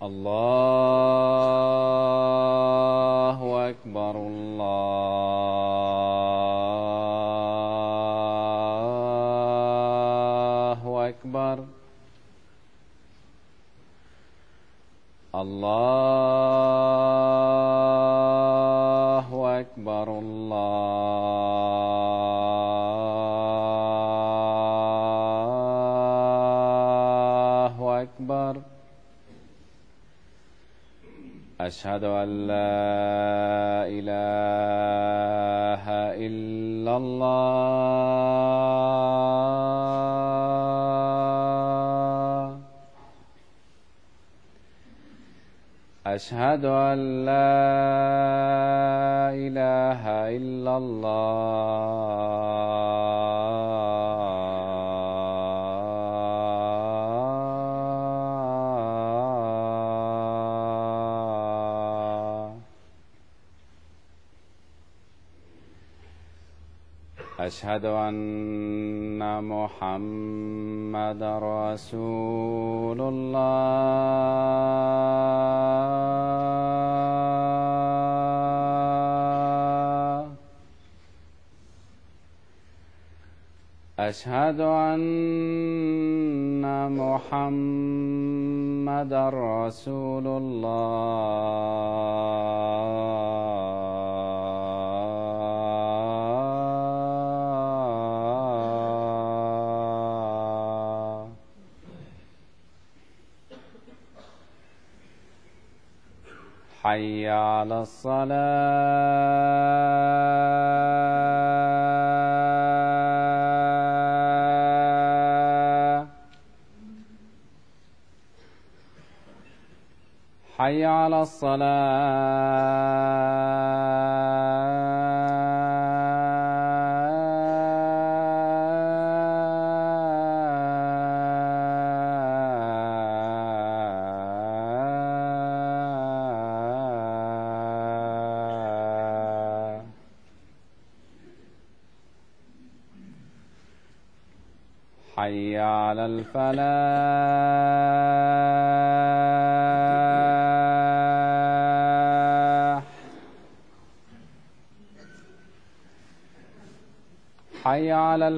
الله أكبر الله أكبر الله أكبر الله أكبر. أشهد أن لا إله إلا الله. أشهد أن لا إله إلا الله. أشهد أن محمدًا رسول الله. أشهد أن محمدًا رسول الله. حي على الصلاة. حي على الصلاة. حي على الفلاح. حي على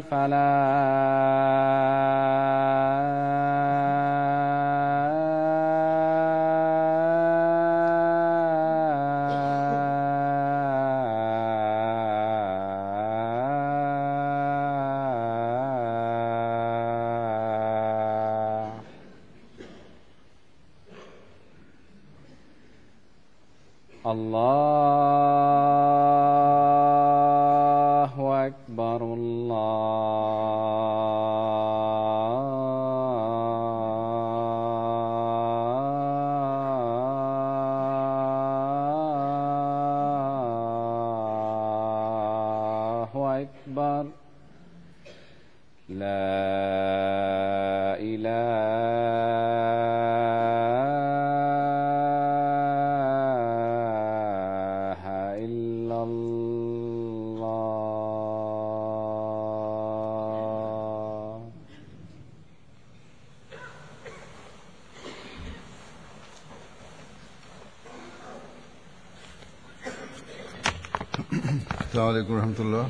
الفلاح. الله أكبر الله أكبر. لا إله إلا الله. السلام عليكم ورحمة الله.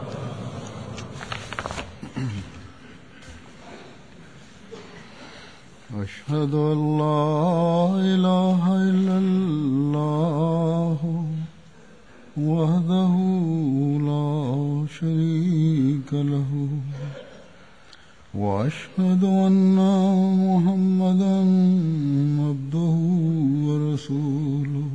أشهد أن لا إله إلا الله وحده لا شريك له وأشهد أن محمدًا عبده ورسوله.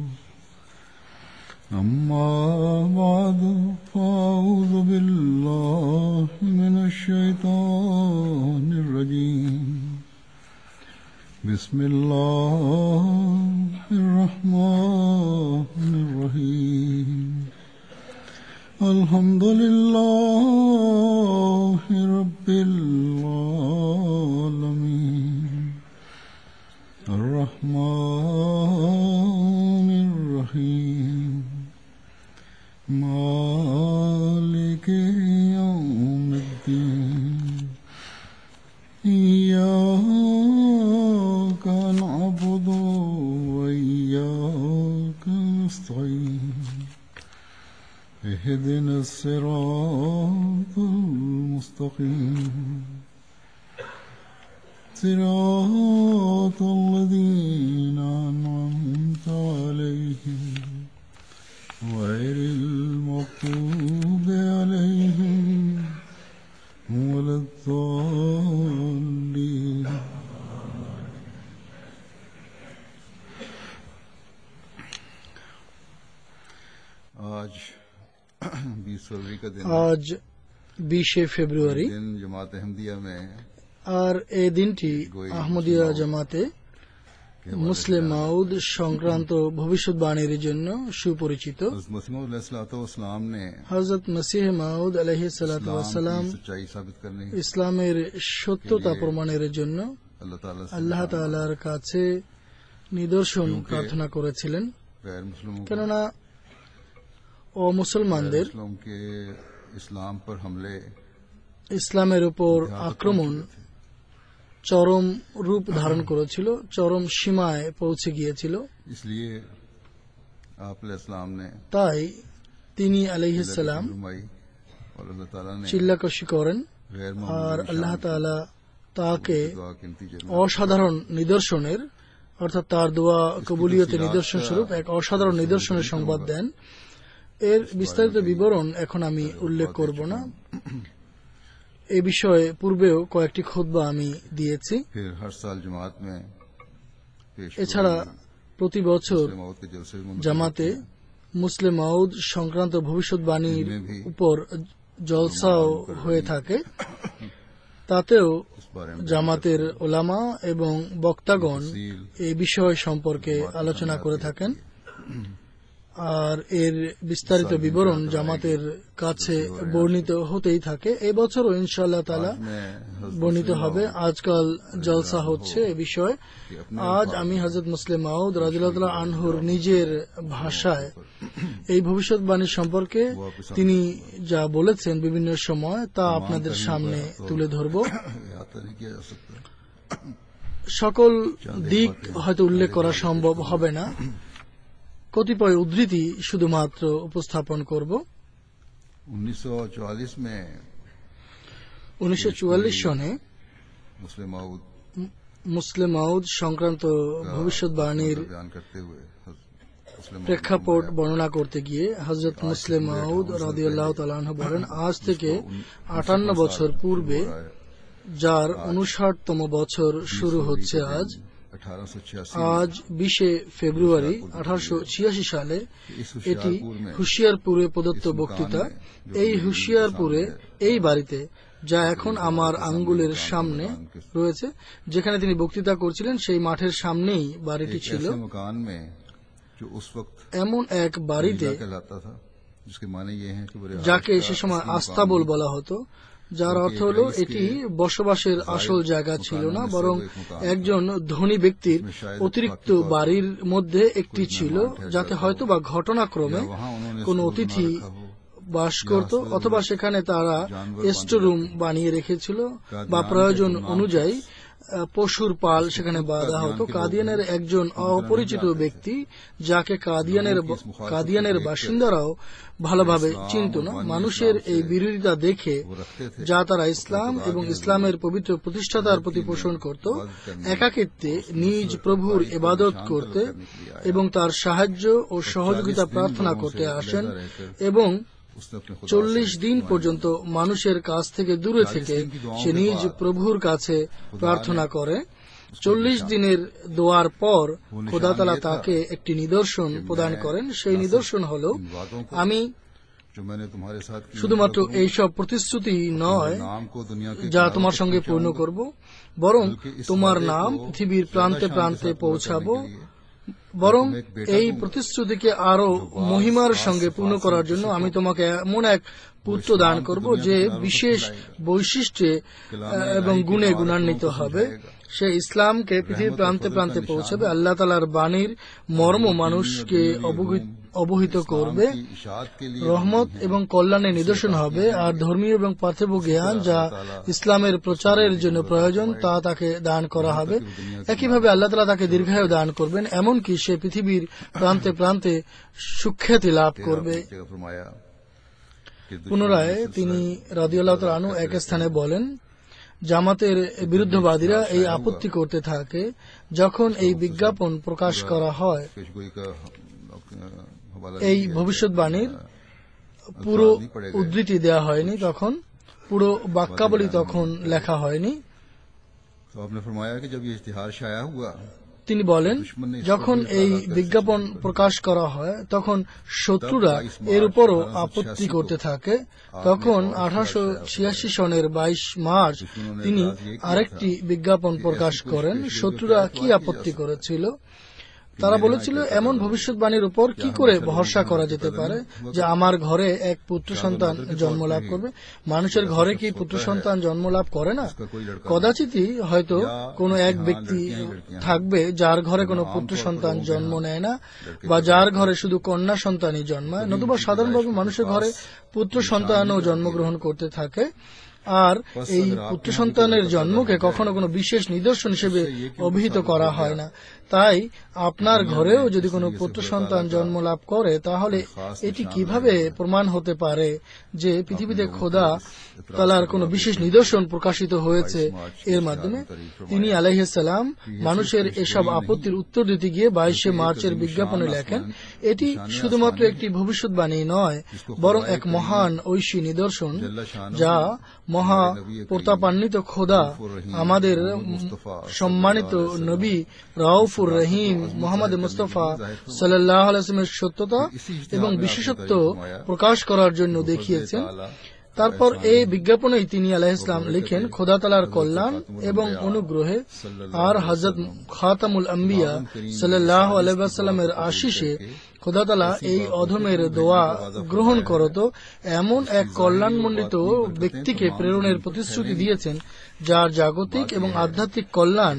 أما بعد فأعوذ بالله من الشيطان الرجيم. بسم الله الرحمن الرحيم. الحمد لله رب العالمين. الرحمن الرحيم. مالك يوم الدين. إياك نعبد اهدنا الصراط المستقيم صراط الذين أنعمت عليهم غير المغضوب عليهم ولا الضالين. आज 20 फरवरी का दिन আজ 20 ফেব্রুয়ারি दिन जमात अहमदिया में আর এই দিনটি আহমদিয়া জামাতে মুসলিম মাউদ সংক্রান্ত ভবিষ্যৎবাণীর জন্য সুপরিচিত। इस्लाम ने হযরত মসিহ মাউদ আলাইহিস সালাতু ওয়াস সালাম सच्चाई साबित करने ইসলামের সত্যতা প্রমাণের জন্য अल्लाह ताला से আল্লাহ তাআলার কাছে নিদর্শন প্রার্থনা করেছিলেন, गैर मुस्लिमों কেননা অমুসলমানদের मुस्लिम के इस्लाम पर हमले ইসলামের উপর আক্রমণ চরম রূপ ধারণ করেছিল, চরম সীমায় পৌঁছে গিয়েছিল। इसलिए आप इस्लाम ने তাই তিনি আলাইহিস সালাম फरमाई और अल्लाह ताला ने চিল্লাকাশি করেন गैर আর আল্লাহ তাআলা তাকে दुआ के नतीजे में অসাধারণ নিদর্শনের অর্থাৎ তার দোয়া কবুলিয়তের নিদর্শন স্বরূপ এক অসাধারণ নিদর্শনের সংবাদ দেন। এর বিস্তারিত বিবরণ এখন আমি উল্লেখ করব না। এ বিষয়ে পূর্বেও কয়েকটি খুতবা আমি দিয়েছি। फिर हर साल जमात में पेश এছাড়া প্রতি বছর मौत के जलसे में জামাতে মুসলিম মাউদ সংক্রান্ত ভবিষ্যৎবাণীর উপর জলসাও হয়ে থাকে। তাতেও इस बारे में জামাতের ওলামা এবং বক্তাগণ এই বিষয় সম্পর্কে আলোচনা করে থাকেন আর এর বিস্তারিত বিবরণ জামাতের কাছে বর্ণিত হতেই থাকে। এই বছরও ইনশাআল্লাহ তাআলা বর্ণিত হবে। আজকাল জলসা হচ্ছে এ বিষয়ে। আজ আমি হযরত মুসলিম মাউদ রাদিয়াল্লাহু তাআলা আনহুর নিজের ভাষায় এই ভবিষ্যৎবাণী সম্পর্কে তিনি যা বলেছেন বিভিন্ন সময় তা আপনাদের সামনে তুলে ধরব। आता नहीं किया जा सकता। সকল দিক হয়তো উল্লেখ করা সম্ভব হবে না, কতিপয় উদ্ধৃতি শুধুমাত্র উপস্থাপন করব। 1944 में 1944 সনে मुस्लिम माऊद মুসলিম মাউদ সংক্রান্ত ভবিষ্যৎবাণীর बयान करते हुए मुस्लिम প্রেক্ষাপট বর্ণনা করতে গিয়ে হযরত মুসলিম মাউদ রাদিয়াল্লাহু তাআলা আনহু বলেন, আজ থেকে 58 বছর পূর্বে যার 59তম বছর শুরু হচ্ছে আজ 1886 আজ 20 ফেব্রুয়ারি 1886 সালে এটি হুশিয়ারপুরে প্রদত্ত বক্তৃতা। এই হুশিয়ারপুরে এই বাড়িতে যা এখন আমার আঙ্গুলের সামনে রয়েছে, যেখানে তিনি বক্তৃতা করছিলেন সেই মাঠের সামনেই বাড়িটি ছিল। ऐसे मकान में जो उस वक्त এমন এক বাড়িতে कहलाता था जिसके माने ये हैं कि वो যাকে সে সময় আস্তাবল বলা হতো, যার অর্থ হলো এটি বসবাসের আসল জায়গা ছিল না, বরং একজন ধনী ব্যক্তির অতিরিক্ত বাড়ির মধ্যে একটি ছিল, যাতে হয়তো বা ঘটনাক্রমে কোন অতিথি বাস করত অথবা সেখানে তারা স্টোররুম বানিয়ে রেখেছিল বা প্রয়োজন অনুযায়ী পশুর পাল সেখানে বাঁধা হতো। কাদিয়ানের একজন অপরিচিত ব্যক্তি, যাকে কাদিয়ানের বাসিন্দারাও ভালোভাবে চিনত না, মানুষের এই বিরোধিতা দেখে যা তারা ইসলাম এবং ইসলামের পবিত্র প্রতিষ্ঠাতার প্রতি পোষণ করত, একাকিত্বে নিজ প্রভুর ইবাদত করতে এবং তার সাহায্য ও সহযোগিতা প্রার্থনা করতে আসেন এবং 40 দিন পর্যন্ত মানুষের কাছ থেকে দূরে থেকে সে নিজ প্রভুর কাছে প্রার্থনা করে। 40 দিনের দোয়ার পর খোদা তাআলা তাকে একটি নিদর্শন প্রদান করেন। সেই নিদর্শন হল, আমি শুধুমাত্র এইসব প্রতিশ্রুতি নয় যা তোমার সঙ্গে পূর্ণ করব, বরং তোমার নাম পৃথিবীর প্রান্তে প্রান্তে পৌঁছাবো, বরং এই প্রতিশ্রুতিকে আরো মহিমার সঙ্গে পূর্ণ করার জন্য আমি তোমাকে এমন এক পুত্র দান করব যে বিশেষ বৈশিষ্ট্যে এবং গুণে গুণান্বিত হবে। সে ইসলামকে পৃথিবীর প্রান্তে প্রান্তে পৌঁছাবে, আল্লাহ তাআলার বাণীর মর্ম মানুষকে অবহিত করবে, রহমত এবং কল্যাণের নিদর্শন হবে, আর ধর্মীয় এবং পার্থিব জ্ঞান যা ইসলামের প্রচারের জন্য প্রয়োজন তা তাকে দান করা হবে। একইভাবে আল্লাহ তাআলা তাকে দীর্ঘায়ু দান করবেন, এমনকি সে পৃথিবীর প্রান্তে প্রান্তে সুখ্যাতি লাভ করবে। পুনরায় তিনি রাদিয়াল্লাহু তাআলা আনহু এক স্থানে বলেন, জামাতের বিরুদ্ধবাদীরা এই আপত্তি করতে থাকে, যখন এই বিজ্ঞাপন প্রকাশ করা হয়, पेशगोई का हवाला এই नहीं दिया ভবিষ্যৎবাণীর পুরো উদ্ধৃতি দেওয়া হয়নি, তখন পুরো বাক্যাবলী তখন লেখা হয়নি। तो आपने फरमाया कि जब ये इश्तिहार शाया हुआ, তিনি বলেন, যখন এই বিজ্ঞাপন প্রকাশ করা হয় তখন শত্রুরা এর উপরও আপত্তি করতে থাকে। তখন 1886 সনের 22 মার্চ তিনি আরেকটি বিজ্ঞাপন প্রকাশ করেন। শত্রুরা কি আপত্তি করেছিল? তারা বলেছিল, এমন ভবিষ্যৎবাণীর উপর কি করে ভরসা করা যেতে পারে যে আমার ঘরে এক পুত্র সন্তান জন্ম লাভ করবে? মানুষের ঘরে কি পুত্র সন্তান জন্ম লাভ করে না? কদাচিতই হয়তো কোনো এক ব্যক্তি থাকবে যার ঘরে কোনো পুত্র সন্তান জন্ম নেয় না, বা যার ঘরে শুধু কন্যা সন্তানই জন্মায়, নতুবা সাধারণভাবে মানুষের ঘরে পুত্র সন্তানও জন্মগ্রহণ করতে থাকে। আর এই পুত্র সন্তানের জন্মকে কখনো কোনো বিশেষ নিদর্শন হিসেবে অভিহিত করা হয় না। তাই আপনার ঘরেও যদি কোনো পুত্র সন্তান জন্ম লাভ করে, তাহলে এটি কিভাবে প্রমাণ হতে পারে যে পৃথিবীতে খোদা তাআলার কোনো বিশেষ নিদর্শন প্রকাশিত হয়েছে এর মাধ্যমে? তিনি আলাইহিস সালাম মানুষের এসব আপত্তির উত্তর দিতে গিয়ে 22 মার্চের বিজ্ঞাপনে লেখেন, এটি শুধুমাত্র একটি ভবিষ্যৎবাণী নয়, বরং এক মহান ঐশী নিদর্শন যা মহা প্রতাপান্বিত খোদা আমাদের সম্মানিত নবী রাউফুর রহিম মুহাম্মদ মুস্তাফা সাল্লাল্লাহু আলাইহি ওয়াসাল্লামের সত্যতা এবং বিশেষত্ব প্রকাশ করার জন্য দেখিয়েছেন। তারপর এই বিজ্ঞাপনেই তিনি আলাইহিস সালাম লিখেন, খোদা তাআলার কল্যাণ এবং অনুগ্রহে আর হযরত খাতামুল আম্বিয়া সাল্লাল্লাহু আলাইহি ওয়াসাল্লামের আশিসে খোদা তাআলা এই অধমের দোয়া গ্রহণ করত এমন এক কল্যাণমণ্ডিত ব্যক্তিকে প্রেরণের প্রতিশ্রুতি দিয়েছেন, যার জাগতিক এবং আধ্যাত্মিক কল্যাণ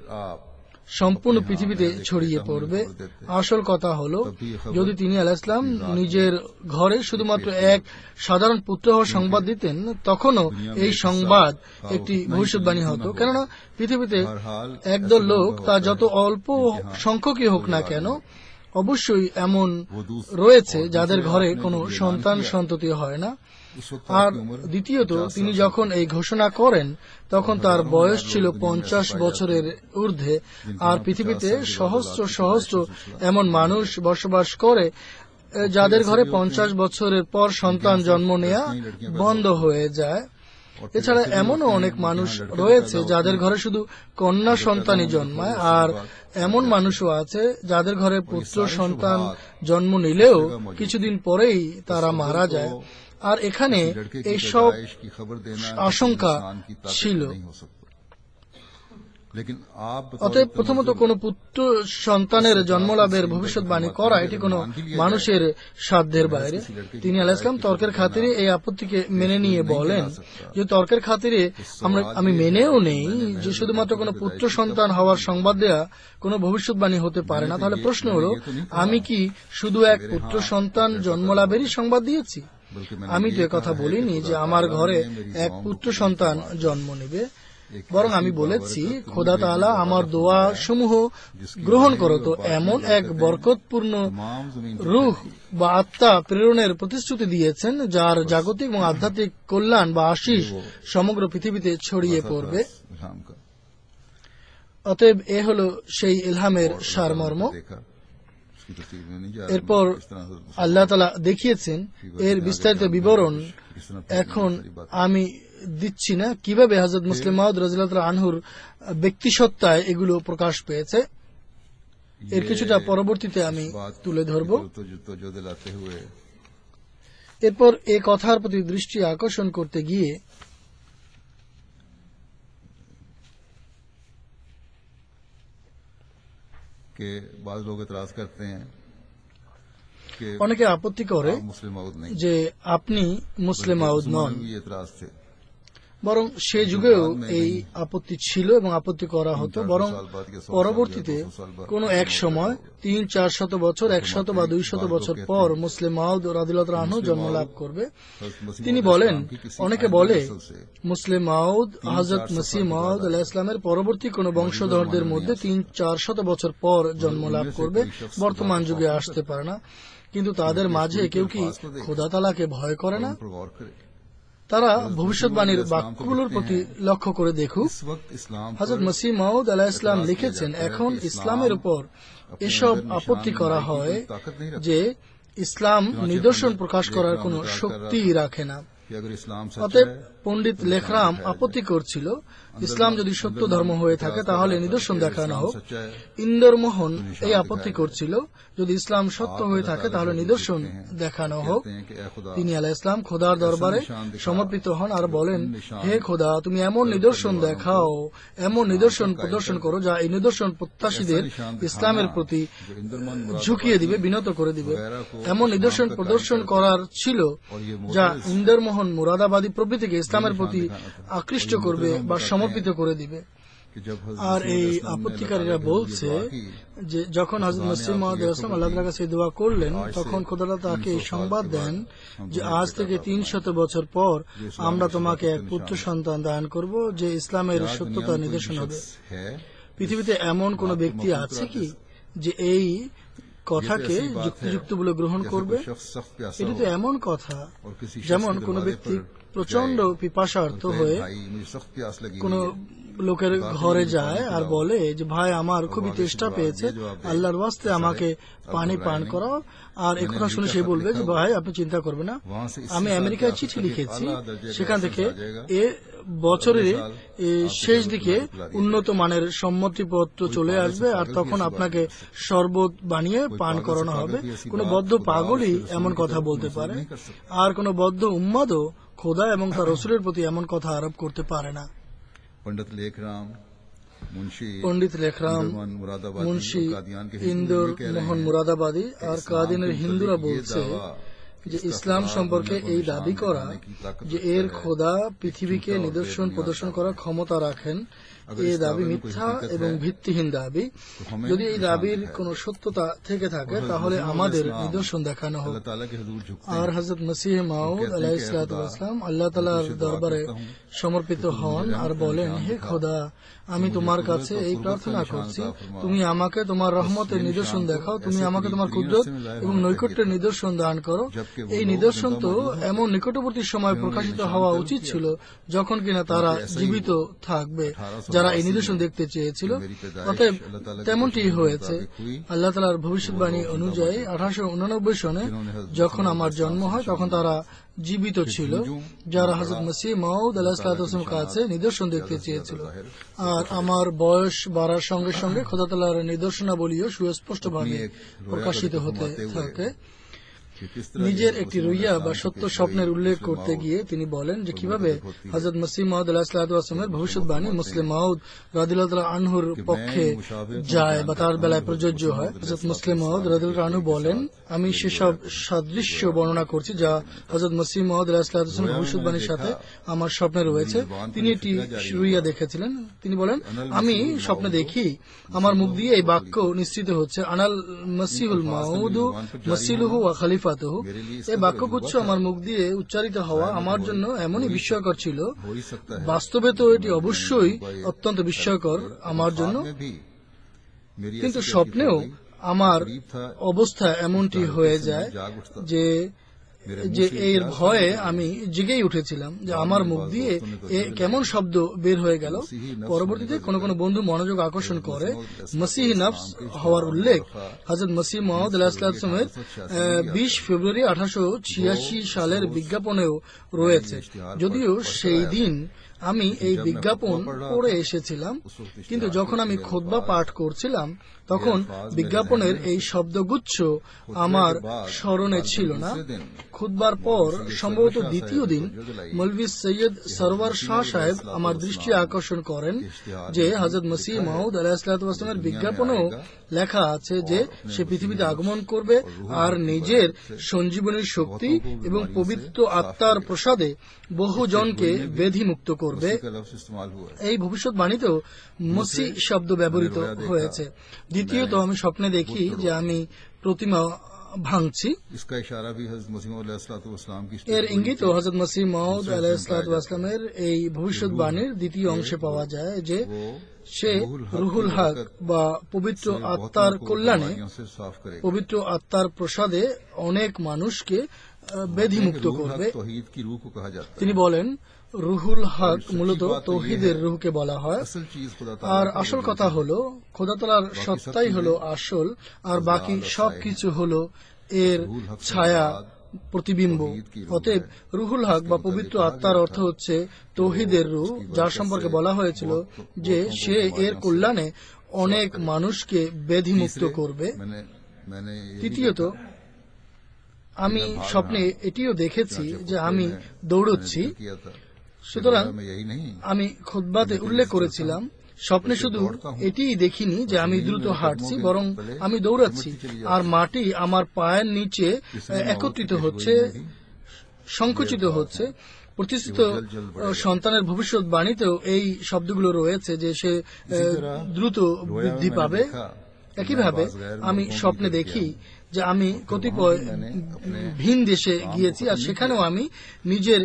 সম্পূর্ণ পৃথিবীতে ছড়িয়ে পড়বে। আসল কথা হলো, যদি তিনি আলাইহিস সালাম নিজের ঘরে শুধুমাত্র এক সাধারণ পুত্র হওয়ার সংবাদ দিতেন, তখনও এই সংবাদ একটি ভবিষ্যৎবাণী হতো। কেননা পৃথিবীতে একদল লোক, তা যত অল্প সংখ্যকই হোক না কেন, অবশ্যই এমন রয়েছে যাদের ঘরে কোনো সন্তান সন্ততি হয় না। আর দ্বিতীয়ত, তিনি যখন এই ঘোষণা করেন তখন তার বয়স ছিল 50 বছরের ঊর্ধ্বে, আর পৃথিবীতে সহস্র সহস্র এমন মানুষ বসবাস করে যাদের ঘরে 50 বছরের পর সন্তান জন্ম নেওয়া বন্ধ হয়ে যায়। এছাড়া এমনও অনেক মানুষ রয়েছে যাদের ঘরে শুধু কন্যা সন্তানই জন্মায়, আর এমন মানুষও আছে যাদের ঘরে পুত্র সন্তান জন্ম নিলেও কিছুদিন পরেই তারা মারা যায়। আর এখানে এইসব আশঙ্কা ছিল। অতএব প্রথমত কোন পুত্র সন্তানের জন্মলাভের ভবিষ্যৎবাণী করা এটি কোন মানুষের সাধ্যের বাইরে। তিনি আলাইহিস সালাম তর্কের খাতিরে এই আপত্তিকে মেনে নিয়ে বলেন যে তর্কের খাতিরে আমি মেনেও নেই যে শুধুমাত্র কোন পুত্র সন্তান হওয়ার সংবাদ দেয়া কোন ভবিষ্যৎবাণী হতে পারে না, তাহলে প্রশ্ন হলো, আমি কি শুধু এক পুত্র সন্তান জন্মলাভেরই সংবাদ দিয়েছি? আমি তো একথা বলিনি যে আমার ঘরে এক পুত্র সন্তান জন্ম নেবে, বরং আমি বলেছি খোদা তাআলা আমার দোয়া সমূহ গ্রহণ করত এমন এক বরকতপূর্ণ রূহ বা আত্মা প্রেরণের প্রতিশ্রুতি দিয়েছেন, যার জাগতিক এবং আধ্যাত্মিক কল্যাণ বা আশীষ সমগ্র পৃথিবীতে ছড়িয়ে পড়বে। অতএব এ হল সেই ইলহামের সারমর্ম। এরপর আল্লাহ তাআলা দেখিয়েছেন এর বিস্তারিত বিবরণ এখন আমি দিচ্ছি না, কিভাবে হযরত মুসলিম মাউদ রাদিয়াল্লাহু তাআলা আনহুর ব্যক্তিসত্তায় এগুলো প্রকাশ পেয়েছে। এর কিছুটা পরবর্তীতে আমি তুলে ধরব। এরপর এই কথার প্রতি দৃষ্টি আকর্ষণ করতে গিয়ে অনেকে আপত্তি করে যে আপনি মুসলিম মাউদ নন, বরং সে যুগেও এই আপত্তি ছিল এবং আপত্তি করা হতো। বরং পরবর্তীতে কোন এক সময় 300-400 বছর, 100 বা 200 বছর পর মুসলিম মাউদ রাদিয়াল্লাহু তাআলা আনহু জন্ম লাভ করবে। তিনি বলেন, অনেকে বলে মুসলিম মাউদ হযরত মসিহ মাউদ আলাইহিস সালামের পরবর্তী কোন বংশধরদের মধ্যে 300-400 বছর পর জন্ম লাভ করবে, বর্তমান যুগে আসতে পারে না। কিন্তু তাদের মাঝে কেউ কি খোদা তাআলাকে ভয় করে না? उन पर गौर करे। তারা ভবিষ্যৎবাণীর বাক্যগুলোর প্রতি লক্ষ্য করে দেখুক। इस वक्त इस्लाम पर হযরত মসিহ মাউদ আলাইহিস সালাম লিখেছেন, এখন ইসলামের উপর এসব আপত্তি করা হয় যে ইসলাম নিদর্শন প্রকাশ করার কোনো শক্তি রাখে না। कि अगर इस्लाम सच অতএব है, পণ্ডিত লেখরাম আপত্তি করছিল, ইসলাম যদি সত্য ধর্ম হয়ে থাকে তাহলে নিদর্শন দেখানো হোক। ইন্দরমোহন এই আপত্তি করছিল, যদি ইসলাম সত্য হয়ে থাকে তাহলে নিদর্শন দেখানো হোক। कहते हैं कि ए खुदा, তিনি আলাইহিস সালাম খোদার দরবারে সমর্পিত হন আর বলেন, হে খোদা, তুমি এমন নিদর্শন দেখাও, এমন নিদর্শন প্রদর্শন করো যা এই নিদর্শন প্রত্যাশীদের ইসলামের প্রতি ঝুঁকিয়ে দিবে, বিনত করে দিবে। এমন নিদর্শন প্রদর্শন করার ছিল যা ইন্দরমোহন মুরাদাবাদী প্রভৃতিকে ইসলামের প্রতি আকৃষ্ট করবে বা সমর্পিত করে দিবে। कि जब আর এই আপত্তিকারীরা বলছে যে যখন হযরত মসিহ মাউদ আলাইহিস সালাম আল্লাহ তাআলার কাছে দোয়া করলেন, তখন খোদা তাকে এই সংবাদ দেন যে আজ থেকে 300 বছর পর আমরা তোমাকে এক পুত্র সন্তান দান করব যে ইসলামের সত্যতা নিদর্শন হবে। है পৃথিবীতে এমন কোন ব্যক্তি আছে কি যে এই কথাকে যুক্তিযুক্ত বলে গ্রহণ করবে? शख्स सख्त प्यासा এটি हो তো এমন কথা और किसी शख्स যেমন के কোন दरवाजे ব্যক্তি पर প্রচন্ড जाए পিপাসার্ত और कहे, হয়ে भाई मुझे सख्त प्यास लगी কোন हुई है। লোকের ঘরে যায় আর বলে যে ভাই আমার খুবই তেষ্টা পেয়েছে, আল্লাহর ওয়াস্তে আমাকে পানি পান করাও। আর একথা শুনে সে বলবে যে ভাই আপনি চিন্তা করবেন না, আমি আমেরিকায় চিঠি লিখেছি, সেখান থেকে এ বছরের শেষ দিকে উন্নত মানের সম্মতিপত্র চলে আসবে আর তখন আপনাকে শরবত বানিয়ে পান করানো হবে। কোন বদ্ধ পাগলই এমন কথা বলতে পারে, আর কোন বদ্ধ উম্মাদও খোদা এবং তার রসুলের প্রতি এমন কথা আরোপ করতে পারে না। पंडित लेखराम, मुंशी পণ্ডিত লেখরাম, इंदरमोहन मुरादाबादी মুন্সি और कादियान के ইন্দোর हिंदू ये कह रहे মোহন हैं মুরাদাবাদী আর কাদিনের হিন্দুরা বলছে যে ইসলাম সম্পর্কে এই দাবি করা যে এর খোদা পৃথিবীকে নিদর্শন প্রদর্শন করার ক্ষমতা রাখেন, এই দাবি মিথ্যা এবং ভিত্তিহীন দাবি। যদি এই দাবির কোন সত্যতা থেকে থাকে তাহলে আমাদের নিদর্শন দেখানো হোক। अल्लाह ताला के हुजूर झुकते আর हैं। হযরত মসিহ মাউদ আলাইহিস সালাম আল্লাহ তাআলার দরবারে সমর্পিত হন আর বলেন, হে খোদা, আমি তোমার কাছে এই প্রার্থনা করছি, তুমি আমাকে তোমার রহমতের নিদর্শন দেখাও, তুমি আমাকে তোমার কুদরত এবং নৈকট্যের নিদর্শন দান করো। এই নিদর্শন তো এমন নিকটবর্তী সময় প্রকাশিত হওয়া উচিত ছিল যখন কিনা তারা জীবিত থাকবে যারা এই নিদর্শন দেখতে চেয়েছিল। অতএব তেমনটি হয়েছে। আল্লাহ তাআলার ভবিষ্যৎবাণী অনুযায়ী 1889 সনে যখন আমার জন্ম হয় তখন তারা জীবিত ছিল যারা হযরত মসিহ মাউদ আলাইহিস সালামের কাছে নিদর্শন দেখতে চেয়েছিল। আর আমার বয়স বাড়ার সঙ্গে সঙ্গে খোদা তাআলার নিদর্শনাবলীও সুস্পষ্টভাবে প্রকাশিত হতে থাকে। कि किस तरह নিজের একটি রুইয়া বা সত্য স্বপ্নের উল্লেখ করতে গিয়ে তিনি বলেন যে কিভাবে হযরত মসিহ মাউদ আলাইহিস সালামের ভবিষ্যৎবাণী মুসলিম মাউদ রাদিয়াল্লাহু তাআলা আনহুর পক্ষে যায় বা তার বেলায় প্রযোজ্য হয়। হযরত মুসলিম মাউদ রাদিয়াল্লাহু আনহু বলেন, আমি সেসব সাদৃশ্য বর্ণনা করছি যা হযরত মসিহ মাউদ আলাইহিস সালামের ভবিষ্যৎবাণীর সাথে আমার স্বপ্নে রয়েছে। তিনি একটি রুইয়া দেখেছিলেন। তিনি বলেন, আমি স্বপ্নে দেখি আমার মুখ দিয়ে এই বাক্য নিশ্চিত হচ্ছে, আনাল মসিহুল মাউদু মসিলুহু ওয়া খলিফাতুহু। এই বাক্যগুচ্ছ আমার মুখ দিয়ে উচ্চারিত হওয়া আমার জন্য এমনই বিস্ময়কর ছিল, বাস্তবে তো এটি অবশ্যই অত্যন্ত বিস্ময়কর আমার জন্য, কিন্তু স্বপ্নেও আমার অবস্থা এমনটি হয়ে যায় যে এর ভয়ে আমি জেগেই উঠেছিলাম যে আমার মুখ দিয়ে কেমন শব্দ বের হয়ে গেল। পরবর্তীতে কোন কোন বন্ধু মনোযোগ আকর্ষণ করে মসিহ নফস হওয়ার উল্লেখ হযরত মসিহ মাউদ আলাইহিস সালামের 20 ফেব্রুয়ারি 1886 সালের বিজ্ঞাপনেও রয়েছে। যদিও সেই দিন আমি এই বিজ্ঞাপন পড়ে এসেছিলাম, কিন্তু যখন আমি খুতবা পাঠ করছিলাম তখন বিজ্ঞাপনের এই শব্দগুচ্ছ আমার স্মরণে ছিল না। খুতবার পর সম্ভবত দ্বিতীয় দিন মৌলভী সৈয়দ সরওয়ার শাহ সাহেব আমার দৃষ্টি আকর্ষণ করেন যে হযরত মসিহ মাউদ আলাইহিস সালামের বিজ্ঞাপনেও লেখা আছে যে সে পৃথিবীতে আগমন করবে আর নিজের সঞ্জীবনীর শক্তি এবং পবিত্র আত্মার প্রসাদে বহু জনকে ব্যাধিমুক্ত করবে। এই ভবিষ্যৎবাণীতেও মসিহ শব্দ ব্যবহৃত হয়েছে। দ্বিতীয়ত আমি স্বপ্নে দেখি যে আমি প্রতিমা ভাঙছি। इसका इशारा भी हज़रत मसीह मौऊद अलैहिस्सलाम की এর ইঙ্গিত হযরত মসিহ মাউদ আলাইহিসসালামের এই ভবিষ্যৎবাণীর দ্বিতীয় অংশে পাওয়া যায় যে সে রুহুল হক বা পবিত্র আত্মার কল্যাণে, পবিত্র আত্মার প্রসাদে অনেক মানুষকে ব্যাধিমুক্ত করবে। তিনি বলেন রুহুল হক মূলত তৌহিদের রুহকে বলা হয়, আর আসল কথা হলো খোদা তাআলার সত্তাই হলো আসল, আর বাকি সবকিছু হলো এর ছায়া, প্রতিবিম্ব। অতএব রুহুল হক বা পবিত্র আত্মার অর্থ হচ্ছে তৌহিদের রূহ, যার সম্পর্কে বলা হয়েছিল যে সে এর কল্যাণে অনেক মানুষকে ব্যাধিমুক্ত করবে। তৃতীয়ত, আমি স্বপ্নে এটিও দেখেছি যে আমি দৌড়চ্ছি। সুতরাং আমি খুতবাতে উল্লেখ করেছিলাম স্বপ্নে শুধু এটিই দেখিনি যে আমি দ্রুত হাঁটছি, বরং আমি দৌড়াচ্ছি আর মাটি আমার পায়ের নিচে একত্রিত হচ্ছে, সংকুচিত হচ্ছে। প্রতিষ্ঠিত সন্তানের ভবিষ্যৎবাণীতেও এই শব্দগুলো রয়েছে যে সে দ্রুত বৃদ্ধি পাবে। একইভাবে আমি স্বপ্নে দেখি যে আমি কতিপয় ভিন দেশে গিয়েছি, আর সেখানেও আমি নিজের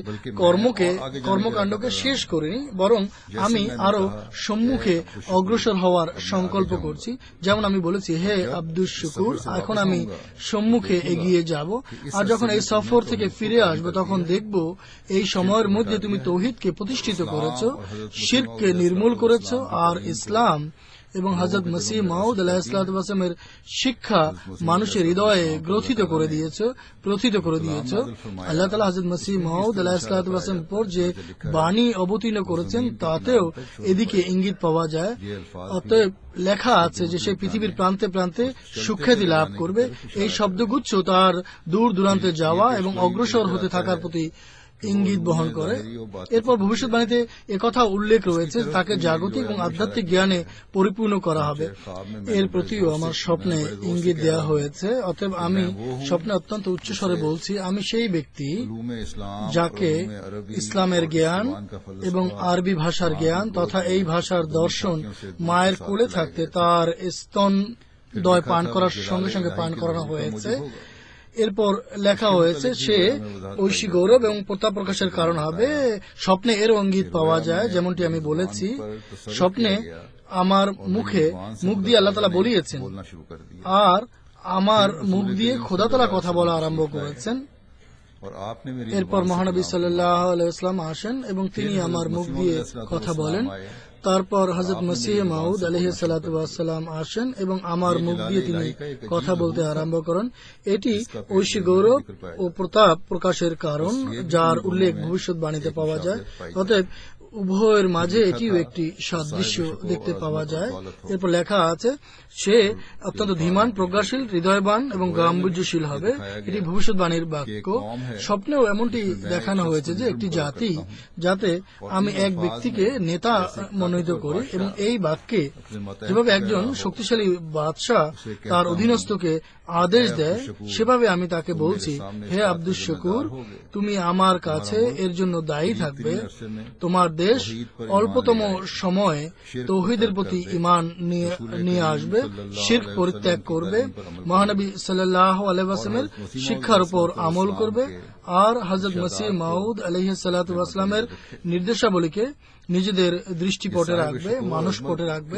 কর্মকাণ্ডকে শেষ করিনি, বরং আমি আরো সম্মুখে অগ্রসর হওয়ার সংকল্প করছি। যেমন আমি বলেছি, হে আব্দুস শুকুর, এখন আমি সম্মুখে এগিয়ে যাব, আর যখন এই সফর থেকে ফিরে আসবো তখন দেখব এই সময়ের মধ্যে তুমি তৌহিদকে প্রতিষ্ঠিত করেছো, শিরককে নির্মূল করেছো, আর ইসলাম এবং হযরত মসিহ মাউদ আলাইহিসসালামের শিক্ষা মানুষের হৃদয়ে প্রথিত করে দিয়েছ। আল্লাহ তাআলা হযরত মসিহ মাউদ আলাইহিসসালামের উপর যে বাণী অবতীর্ণ করেছেন তাতেও এদিকে ইঙ্গিত পাওয়া যায়। অতএব লেখা আছে যে সে পৃথিবীর প্রান্তে প্রান্তে সুখ্যাতি লাভ করবে। এই শব্দগুচ্ছ তার দূর দূরান্তে যাওয়া এবং অগ্রসর হতে থাকার প্রতি ইঙ্গিত বহন করে। এরপর ভবিষ্যৎবাণীতে একথা উল্লেখ রয়েছে তাকে জাগতিক এবং আধ্যাত্মিক জ্ঞানে পরিপূর্ণ করা হবে। এর প্রতিও আমার স্বপ্নে ইঙ্গিত দেওয়া হয়েছে। অতএব আমি স্বপ্নে অত্যন্ত উচ্চস্বরে বলছি, আমি সেই ব্যক্তি যাকে ইসলামের জ্ঞান এবং আরবি ভাষার জ্ঞান তথা এই ভাষার দর্শন মায়ের কোলে থাকতে তার স্তন দয় পান করার সঙ্গে সঙ্গে পান করানো হয়েছে। এরপর লেখা হয়েছে সে ঐশী গৌরব এবং প্রতাপ প্রকাশের কারণ হবে। স্বপ্নে এর ইঙ্গিত পাওয়া যায়, যেমনটি আমি বলেছি, স্বপ্নে আমার মুখ দিয়ে আল্লাহ তাআলা বলিয়েছেন, আর আমার মুখ দিয়ে খোদা তাআলা কথা বলা আরম্ভ করেছেন। এরপর মহানবী সাল্লাল্লাহু আলাইহি ওয়াসাল্লাম আসেন এবং তিনি আমার মুখ দিয়ে কথা বলেন। তারপর হযরত মসিহ মাউদ আলাইহিসসালাম আসেন এবং আমার মুখ দিয়ে তিনি কথা বলতে আরম্ভ করেন। এটি ঐশী গৌরব ও প্রতাপ প্রকাশের কারণ, যার উল্লেখ ভবিষ্যৎবাণীতে পাওয়া যায়। অতএব উভয়ের মাঝে এটিও একটি সাদৃশ্য দেখতে পাওয়া যায়। এরপর লেখা আছে সে অত্যন্ত ধীমান, প্রজ্ঞাশীল, হৃদয়বান এবং গাম্ভীর্যশীল হবে। এটি ভবিষ্যৎবাণীর বাক্য। স্বপ্নেও এমনটি দেখানো হয়েছে যে একটি জাতি, যাতে আমি এক ব্যক্তিকে নেতা মনোনীত করি, এবং এই বাক্যে যেভাবে একজন শক্তিশালী বাদশাহ তার অধীনস্থকে আদেশ দেয়, সেভাবে আমি তাকে বলছি, হে আব্দুস শুকুর, তুমি আমার কাছে এর জন্য দায়ী থাকবে। তোমার দেশ অল্পতম সময়ে তৌহিদের প্রতি ঈমান নিয়ে আসবে, শিরক পরিত্যাগ করবে, মহানবী সাল্লাল্লাহু আলাইহি ওয়াসাল্লামের শিক্ষার উপর আমল করবে, আর হযরত মসিহ মাউদ আলাইহিসসালামের নির্দেশাবলীকে নিজেদের দৃষ্টিপটে রাখবে, মানসপটে রাখবে।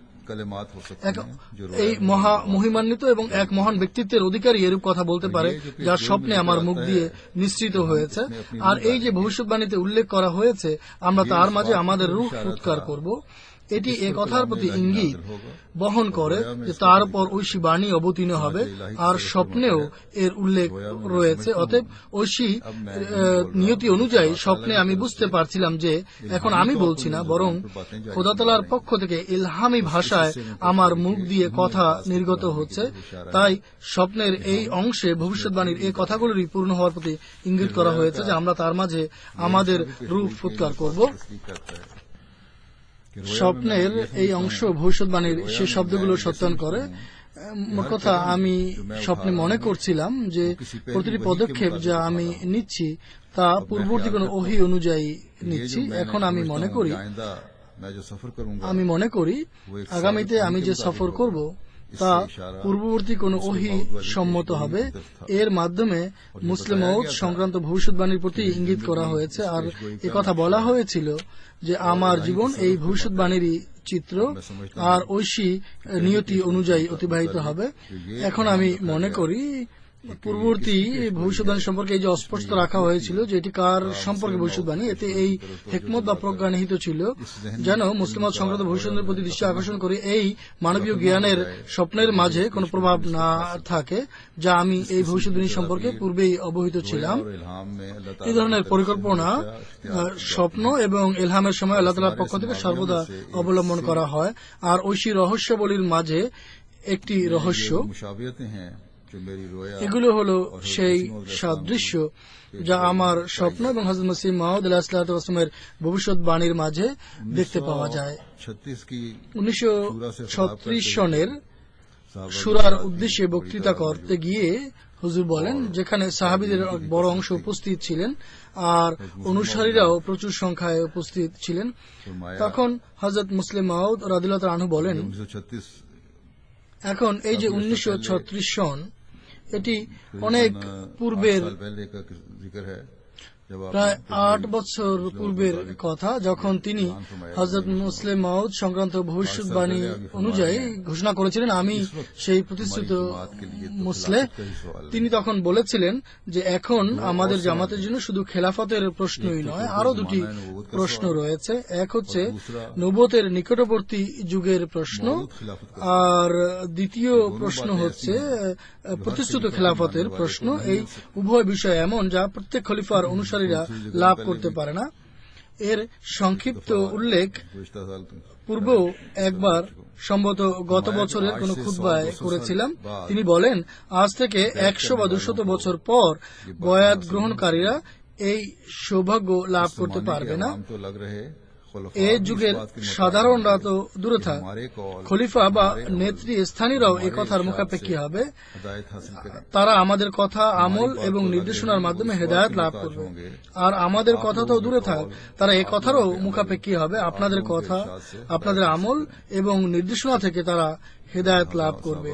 এই মহিমান্বিত এবং এক মহান ব্যক্তিত্বের অধিকারী এরূপ কথা বলতে পারে, যার স্বপ্নে আমার মুখ দিয়ে নিঃসৃত হয়েছে। আর এই যে ভবিষ্যৎবাণীতে উল্লেখ করা হয়েছে, আমরা তার মাঝে আমাদের রূহ ফুৎকার করব, এটি এ কথার প্রতি ইঙ্গিত বহন করে যে তার উপর ঐশী বাণী অবতীর্ণ হবে, আর স্বপ্নেও এর উল্লেখ রয়েছে। অতএব ঐশী নিয়তি অনুযায়ী স্বপ্নে আমি বুঝতে পারছিলাম যে এখন আমি বলছি না, বরং খোদা তাআলার পক্ষ থেকে ইলহামি ভাষায় আমার মুখ দিয়ে কথা নির্গত হচ্ছে। তাই স্বপ্নের এই অংশে ভবিষ্যৎবাণীর এই কথাগুলোরই পূর্ণ হওয়ার প্রতি ইঙ্গিত করা হয়েছে যে আমরা তার মাঝে আমাদের রূহ ফুৎকার করব। স্বপ্নের এই অংশ ভবিষ্যৎবাণীর সে শব্দগুলো সত্যায়ন করে। কথা আমি স্বপ্নে মনে করছিলাম যে প্রতিটি পদক্ষেপ যা আমি নিচ্ছি তা পূর্ববর্তী কোনো ওহী অনুযায়ী নিচ্ছি। এখন আমি মনে করি আগামীতে আমি যে সফর করব তা পূর্ববর্তী কোন ওহী সম্মত হবে। এর মাধ্যমে মুসলিম মউদ সংক্রান্ত ভবিষ্যৎবাণীর প্রতি ইঙ্গিত করা হয়েছে, আর একথা বলা হয়েছিল যে আমার জীবন এই ভবিষ্যৎবাণীরই চিত্র আর ঐশী নিয়তি অনুযায়ী অতিবাহিত হবে। এখন আমি মনে করি পূর্ববর্তী ভবিষ্যৎবাণী সম্পর্কে এই যে অস্পষ্ট রাখা হয়েছিল যে এটি কার সম্পর্কে ভবিষ্যৎবাণী, এতে এই হিকমত বা প্রজ্ঞা নিহিত ছিল যেন মুসলিমাত সংক্রান্ত ভবিষ্যতের প্রতি দৃষ্টি আকর্ষণ করে এই মানবীয় জ্ঞানের স্বপ্নের মাঝে কোনো প্রভাব না থাকে, যা আমি এই ভবিষ্যৎবাণী সম্পর্কে পূর্বেই অবহিত ছিলাম। এই ধরনের পরিকল্পনা স্বপ্ন এবং ইলহামের সময় আল্লাহ তাআলার পক্ষ থেকে সর্বদা অবলম্বন করা হয়, আর ঐশী রহস্যাবলীর মাঝে একটি রহস্য। এগুলো হলো সেই সাদৃশ্য যা আমার স্বপ্ন এবং হযরত মসিহ মাউদ আলাইহিসসালামের ভবিষ্যৎবাণীর মাঝে দেখতে পাওয়া যায়। 1936 সনের সূরার উদ্দেশ্যে বক্তৃতা করতে গিয়ে হুজুর বলেন, যেখানে সাহাবীদের বড় অংশ উপস্থিত ছিলেন আর অনুসারীরাও প্রচুর সংখ্যায় উপস্থিত ছিলেন, তখন হযরত মুসলিম মাউদ রাদিয়াল্লাহু তাআলা আনহু বলেন, এখন এই যে 1936 সন, এটি অনেক পূর্বের, প্রায় 8 বছর পূর্বের কথা, যখন তিনি হযরত মুসলিম মাউদ সংক্রান্ত ভবিষ্যৎবাণী অনুযায়ী ঘোষণা করেছিলেন, আমি সেই প্রতিশ্রুত মুসলেহ। তিনি তখন বলেছিলেন যে এখন আমাদের জামাতের জন্য শুধু খেলাফতের প্রশ্নই নয়, আরো দুটি প্রশ্ন রয়েছে। এক হচ্ছে নবুয়তের নিকটবর্তী যুগের প্রশ্ন, আর দ্বিতীয় প্রশ্ন হচ্ছে প্রতিশ্রুত খেলাফতের প্রশ্ন। এই উভয় বিষয় এমন যা প্রত্যেক খলিফার অনুসারীরা লাভ করতে পারে না। এর সংক্ষিপ্ত উল্লেখ পূর্বেও একবার সম্ভবত গত বছরের কোন খুতবায় করেছিলাম। তিনি বলেন, আজ থেকে 100 বা 200 বছর পর বয়াত গ্রহণকারীরা এই সৌভাগ্য লাভ করতে পারবে না। এই যুগের সাধারণরা তো দূরে থাক, খলিফা বা নেত্রী স্থানীয়রাও এ কথার মুখাপেক্ষী হবে। তারা আমাদের কথা, আমল এবং নির্দেশনার মাধ্যমে হেদায়েত লাভ করবে। আর আমাদের কথা তো দূরে থাক, তারা এ কথারও মুখাপেক্ষী হবে। আপনাদের কথা, আপনাদের আমল এবং নির্দেশনা থেকে তারা হেদায়েত লাভ করবে।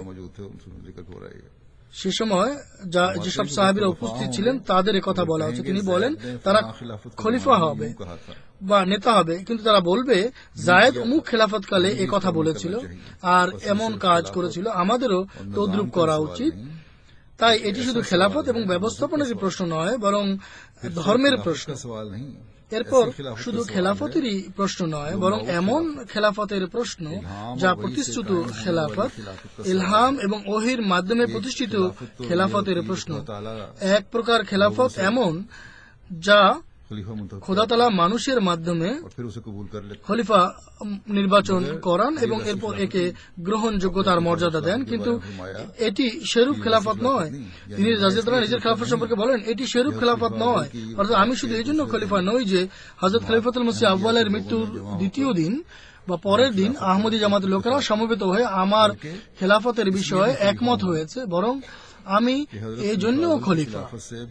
সে সময় যেসব সাহাবীরা উপস্থিত ছিলেন তাদের কথা বলা হচ্ছে। তিনি বলেন, তারা খলিফা হবে বা নেতা হবে, কিন্তু তারা বলবে জায়েদ অমুক খেলাফতকালে এ কথা বলেছিল আর এমন কাজ করেছিল, আমাদেরও তদ্রূপ করা উচিত। তাই এটি শুধু খেলাফত এবং ব্যবস্থাপনার প্রশ্ন নয়, বরং ধর্মের প্রশ্ন। এরপর শুধু খেলাফতেরই প্রশ্ন নয়, বরং এমন খেলাফতের প্রশ্ন যা প্রতিষ্ঠিত খেলাফত, ইলহাম এবং ওহির মাধ্যমে প্রতিষ্ঠিত খেলাফতের প্রশ্ন। এক প্রকার খেলাফত এমন যা খোদা তাআলা মানুষের মাধ্যমে খলিফা নির্বাচন করান এবং এরপর একে গ্রহণযোগ্যতার মর্যাদা দেন, কিন্তু এটি সেরূপ খেলাফত নয়। তিনি রাদিয়াল্লাহু নিজের খেলাফত সম্পর্কে বলেন, এটি সেরূপ খেলাফত নয়। অর্থাৎ আমি শুধু এই জন্য খলিফা নই যে হযরত খলিফাতুল মসিহ আউয়ালের মৃত্যুর দ্বিতীয় দিন বা পরের দিন আহমদী জামাতের লোকেরা সমবেত হয়ে আমার খেলাফতের বিষয়ে একমত হয়েছে, বরং আমি এই জন্যও খলিফা।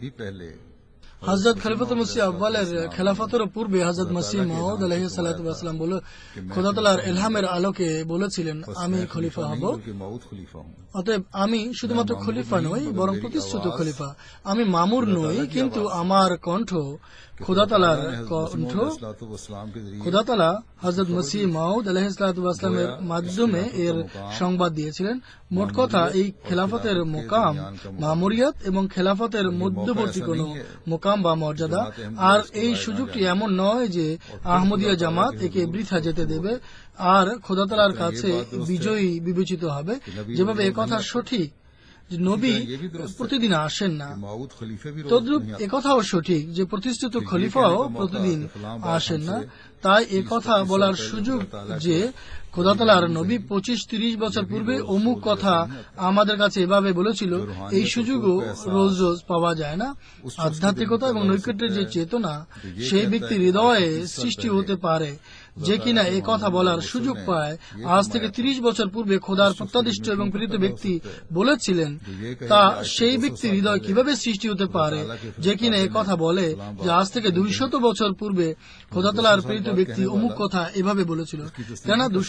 হযরত খলিফাতুল মসিহ আউয়ালের খেলাফতের পূর্বে হযরত মসিহ মাউদ আলাইহিস সালাতু ওয়াস সালাম খোদা তাআলার ইলহামের আলোকে বলেছিলেন, আমি খলিফা হব। অতএব আমি শুধুমাত্র খলিফা নই, বরং প্রতিশ্রুত খলিফা। আমি মামুর নই, কিন্তু আমার কণ্ঠ খোদা তাআলার কণ্ঠ। খোদা তাআলা হযরত মসিহ মাউদ আলাইহিস সালাতু ওয়াস সালামের মাধ্যমে এর সংবাদ দিয়েছিলেন। মোট কথা, এই খেলাফতের মোকাম মামুরিয়াত এবং খেলাফতের মধ্যবর্তী কোনো মোকাম বা মর্যাদা। আর এই সুযোগটি এমন নয় যে আহমদিয়া জামাত একে বৃথা যেতে দেবে আর খোদা তাআলার কাছে বিজয়ী বিবেচিত হবে। যেভাবে একথা সঠিক যে নবী প্রতিদিন আসেন না, তদ্রূপ একথাও সঠিক যে প্রতিষ্ঠিত খলিফাও প্রতিদিন আসেন না। তাই একথা বলার সুযোগ যে খোদা তাআলার নবী 25-30 বছর পূর্বে অমুক কথা আমাদের কাছে এভাবে বলেছিল, এই সুযোগও রোজ রোজ পাওয়া যায় না। আধ্যাত্মিকতা এবং নৈকট্যের যে চেতনা সেই ব্যক্তির হৃদয়ে সৃষ্টি হতে পারে, যে কিনা এই কথা বলার সুযোগ পায়। আজ থেকে 30 বছর পূর্বে খোদার প্রত্যাদিষ্ট এবং প্রেরিত ব্যক্তি বলেছিলেন, তা সেই ব্যক্তির হৃদয় কিভাবে সৃষ্টি হতে পারে যে কিনা এই কথা বলে যে আজ থেকে 200 বছর পূর্বে খোদা তাআলার প্রেরিত ব্যক্তি অমুক কথা এভাবে বলেছিল। কেননা 200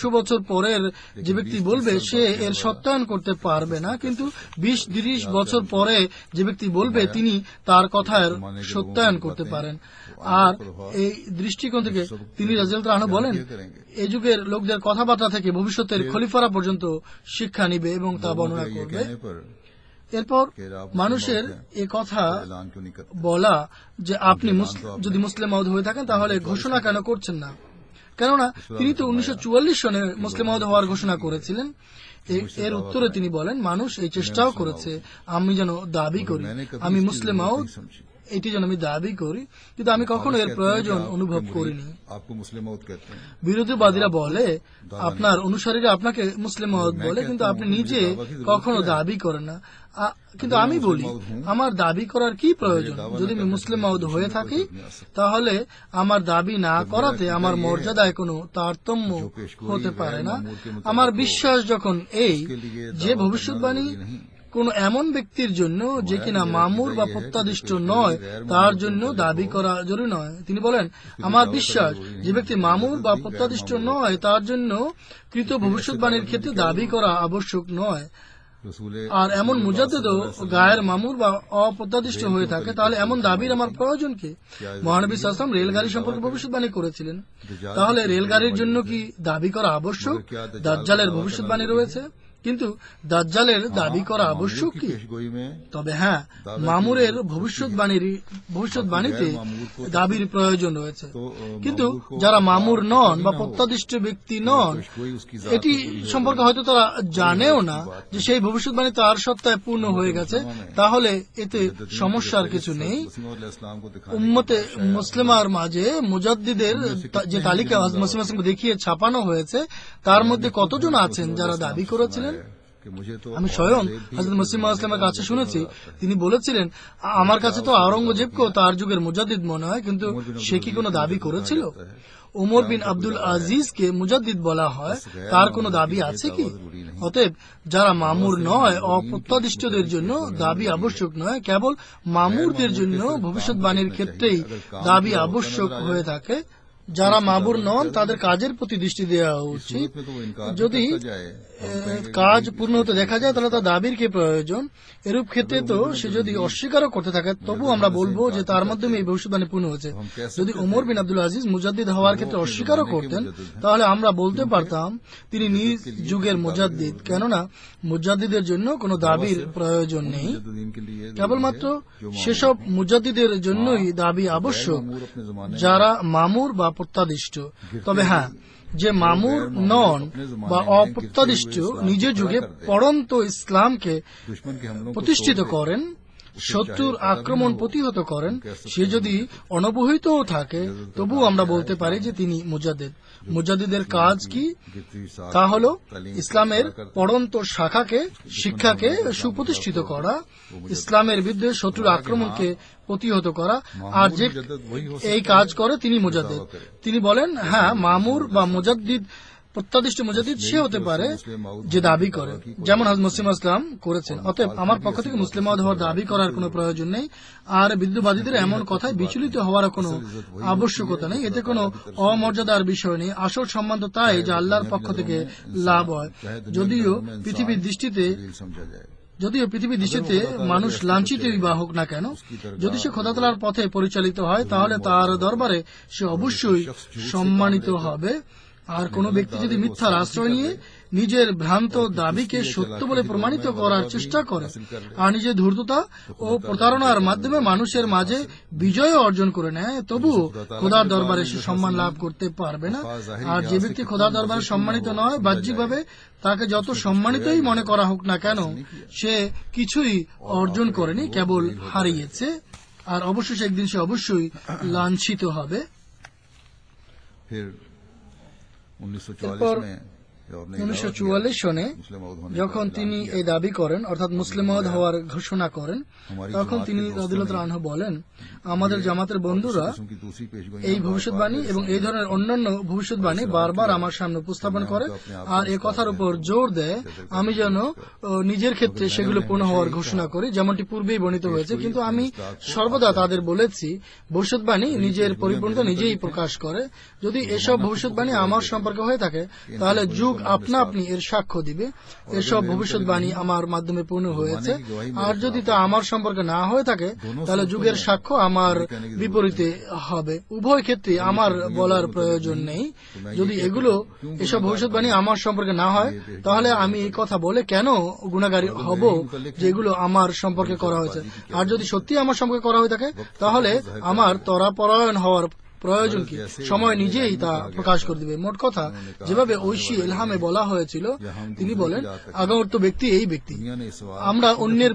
বছর পরের যে ব্যক্তি বলবে সে এর সত্যায়ন করতে পারবে না, কিন্তু 20-30 বছর পরে যে ব্যক্তি বলবে তিনি তার কথার সত্যায়ন করতে পারেন। আর এই দৃষ্টিকোণ থেকে তিনি রাদিয়াল্লাহু আনহু বলেন, এই যুগের লোকদের কথাবার্তা থেকে ভবিষ্যতের খলিফারা পর্যন্ত শিক্ষা নিবে এবং তা বর্ণনা করবে। এরপর মানুষের এ কথা বলা যে আপনি যদি মুসলিম মাউদ হয়ে থাকেন তাহলে ঘোষণা কেন করছেন না, কেননা তিনি তো 1944 সনে মুসলিম মাউদ হওয়ার ঘোষণা করেছিলেন। এর উত্তরে তিনি বলেন, মানুষ এই চেষ্টাও করেছে আমি যেন দাবি করি আমি মুসলিম মাউদ, এটি যেন আমি দাবি করি, কিন্তু আমি কখনো এর প্রয়োজন অনুভব করিনি। বিরোধীবাদীরা বলে আপনার অনুসারীরা আপনাকে মুসলিম মাউদ বলে, কিন্তু আপনি নিজে কখনো দাবি করেন না। কিন্তু আমি বলি আমার দাবি করার কি প্রয়োজন? যদি আমি মুসলিম মাউদ হয়ে থাকি তাহলে আমার দাবি না করাতে আমার মর্যাদায় কোনো তারতম্য হতে পারে না। আমার বিশ্বাস যখন এই যে ভবিষ্যৎবাণী কোন এমন ব্যক্তির জন্য যে কিনা মামুর বা প্রত্যাদিষ্ট নয় তার জন্য দাবি করা জরুরি নয়। তিনি বলেন, আমার বিশ্বাস যে ব্যক্তি মামুর বা প্রত্যাদিষ্ট নয় তার জন্য কৃত ভবিষ্যৎবাণীর ক্ষেত্রে দাবি করা আবশ্যক নয়। আর এমন মুজাদ্দিদও গায়ের মামুর বা অপ্রত্যাদিষ্ট হয়ে থাকে, তাহলে এমন দাবির আমার প্রয়োজন কি? মহানবী সাল্লাল্লাহু আলাইহি ওয়াসাল্লাম রেলগাড়ি সম্পর্কে ভবিষ্যৎবাণী করেছিলেন, তাহলে রেলগাড়ির জন্য কি দাবি করা আবশ্যক? দাজ্জালের ভবিষ্যৎবাণী রয়েছে, কিন্তু দাজ্জালের দাবি করা আবশ্যক কি? তবে হ্যাঁ, মামুরের ভবিষ্যৎবাণীতে দাবির প্রয়োজন রয়েছে, কিন্তু যারা মামুর নন বা প্রত্যাদিষ্ট ব্যক্তি নন এটি সম্পর্কে হয়তো তারা জানেও না যে সেই ভবিষ্যৎবাণী তার সত্তায় পূর্ণ হয়ে গেছে, তাহলে এতে সমস্যার কিছু নেই। উম্মতে মুসলিমার মাঝে মুজাদ্দিদের যে তালিকা হযরত মুসলিম আসলামকে দেখিয়ে ছাপানো হয়েছে তার মধ্যে কতজন আছেন যারা দাবি করেছিলেন? আমি স্বয়ং হযরত মুসলিম আসলামের কাছে শুনেছি, তিনি বলেছিলেন আমার কাছে তো আওরঙ্গজেবকেও তার যুগের মুজাদ্দিদ মনে হয়, কিন্তু সে কি কোনো দাবি করেছিল? ওমর বিন আব্দুল আজিজকে মুজাদ্দিদ বলা হয়, তার কোনো দাবি আছে কি? অতএব যারা মামুর নয় অপ্রত্যাদিষ্টদের জন্য দাবি আবশ্যক নয়, কেবল মামুরদের জন্য ভবিষ্যৎবাণীর ক্ষেত্রেই দাবি আবশ্যক হয়ে থাকে। যারা মামুর নন তাদের কাজের প্রতি দৃষ্টি দেওয়া উচিত। যদি কাজ পূর্ণ হতে দেখা যায় তাহলে তার দাবির কি প্রয়োজন? এরূপ ক্ষেত্রে তো সে যদি অস্বীকারও করতে থাকে তবু আমরা বলবো যে তার মাধ্যমে এই ভবিষ্যৎবাণী পূর্ণ হয়েছে। যদি ওমর বিন আব্দুল আজিজ মুজাদ্দিদ হওয়ার ক্ষেত্রে অস্বীকারও করতেন তাহলে আমরা বলতে পারতাম তিনি নিজ যুগের মুজাদ্দিদ, কেননা মুজাদ্দিদের জন্য কোনো দাবির প্রয়োজন নেই, কেবলমাত্র সেসব মুজাদ্দিদের জন্যই দাবি আবশ্যক যারা মামুর বা প্রত্যাদিষ্ট। তবে হ্যাঁ, যে মামুর নন বা অপ্রত্যাদিষ্ট নিজের যুগে পড়ন্ত ইসলামকে প্রতিষ্ঠিত করেন, শত্রুর আক্রমণ প্রতিহত করেন, সে যদি অনবহিতও থাকে তবু আমরা বলতে পারি যে তিনি মুজাদ্দিদ। মুজাদ্দিদের কাজ কি? তা হল ইসলামের পড়ন্ত শাখাকে শিক্ষাকে সুপ্রতিষ্ঠিত করা, ইসলামের বিরুদ্ধে শত্রুর আক্রমণকে প্রতিহত করা, আর যে এই কাজ করে তিনি মুজাদ্দিদ। তিনি বলেন হ্যাঁ, মামুর বা মুজাদ্দিদ প্রত্যাদিষ্ট মুজাদ্দিদ সে হতে পারে যে দাবি করে, যেমন হযরত মুসলিম আসলাম করেছেন। অতএব আমার পক্ষ থেকে মুসলিম হওয়ার দাবি করার কোনো প্রয়োজন নেই, আর বিদ্রোহবাদীদের এমন কথায় বিচলিত হওয়ার কোনো আবশ্যকতা নেই। এতে কোনো অমর্যাদার বিষয় নেই। আসল সম্মান তো তাই যে আল্লাহর পক্ষ থেকে লাভ হয়। যদিও পৃথিবীর দৃষ্টিতে মানুষ লাঞ্ছিতই বা হোক না কেন, যদি সে খোদা তাআলার পথে পরিচালিত হয় তাহলে তার দরবারে সে অবশ্যই সম্মানিত হবে। আর কোন ব্যক্তি যদি মিথ্যার আশ্রয় নিয়ে নিজের ভ্রান্ত দাবিকে সত্য বলে প্রমাণিত করার চেষ্টা করে আর নিজের ধূর্ততা ও প্রতারণার মাধ্যমে মানুষের মাঝে বিজয় অর্জন করে নেয়, তবুও খোদার দরবারে সে সম্মান লাভ করতে পারবে না। আর যে ব্যক্তি খোদার দরবারে সম্মানিত নয়, বাহ্যিকভাবে তাকে যত সম্মানিতই মনে করা হোক না কেন, সে কিছুই অর্জন করেনি, কেবল হারিয়েছে। আর অবশ্যই একদিন সে অবশ্যই লাঞ্ছিত হবে। जब आपने 1944 সনে मुस्लिम मौद होने যখন का তিনি ऐलान किया, এই দাবি করেন অর্থাৎ মুসলিম মওদ হওয়ার ঘোষণা করেন, हमारी তখন जमात তিনি के दोस्तों রাদিয়াল্লাহু ने তাআলা আনহু বলেন, আমাদের জামাতের और বন্ধুরা इस किस्म की दूसरी पेशगोइयां এই बार-बार ভবিষ্যৎবাণী मेरे এবং এই सामने ধরনের অন্যান্য ভবিষ্যৎবাণী বারবার আমার সামনে উপস্থাপন করে আর এ কথার উপর জোর দেয় আমি যেন নিজের ক্ষেত্রে সেগুলো পূর্ণ হওয়ার ঘোষণা করি, যেমনটি পূর্বেই বর্ণিত হয়েছে। কিন্তু আমি সর্বদা তাদের বলেছি, ভবিষ্যৎবাণী নিজের পরিপূর্ণতা নিজেই প্রকাশ করে। যদি এসব ভবিষ্যৎবাণী আমার সম্পর্কে হয়ে থাকে, তাহলে যুগ আপনা আপনি এর সাক্ষ্য দিবে এসব ভবিষ্যৎবাণী আমার মাধ্যমে পূর্ণ হয়েছে। আর যদি তা আমার সম্পর্কে না হয়ে থাকে, তাহলে যুগের সাক্ষ্য আমার বিপরীতে হবে। উভয় ক্ষেত্রে আমার বলার প্রয়োজন নেই। যদি এসব ভবিষ্যৎবাণী আমার সম্পর্কে না হয়, তাহলে আমি এই কথা বলে কেন গুনাহগারী হব যে এগুলো আমার সম্পর্কে করা হয়েছে? আর যদি সত্যি আমার সম্পর্কে করা হয়ে থাকে, তাহলে আমার ত্বরাপরায়ণ হওয়ার প্রয়োজন কি? সময় নিজেই তা প্রকাশ করে দিবে। মোট কথা, যেভাবে ঐশী এলহামে বলা হয়েছিল, তিনি বলেন, আগমর্ত ব্যক্তি এই ব্যক্তি। আমরা অন্যের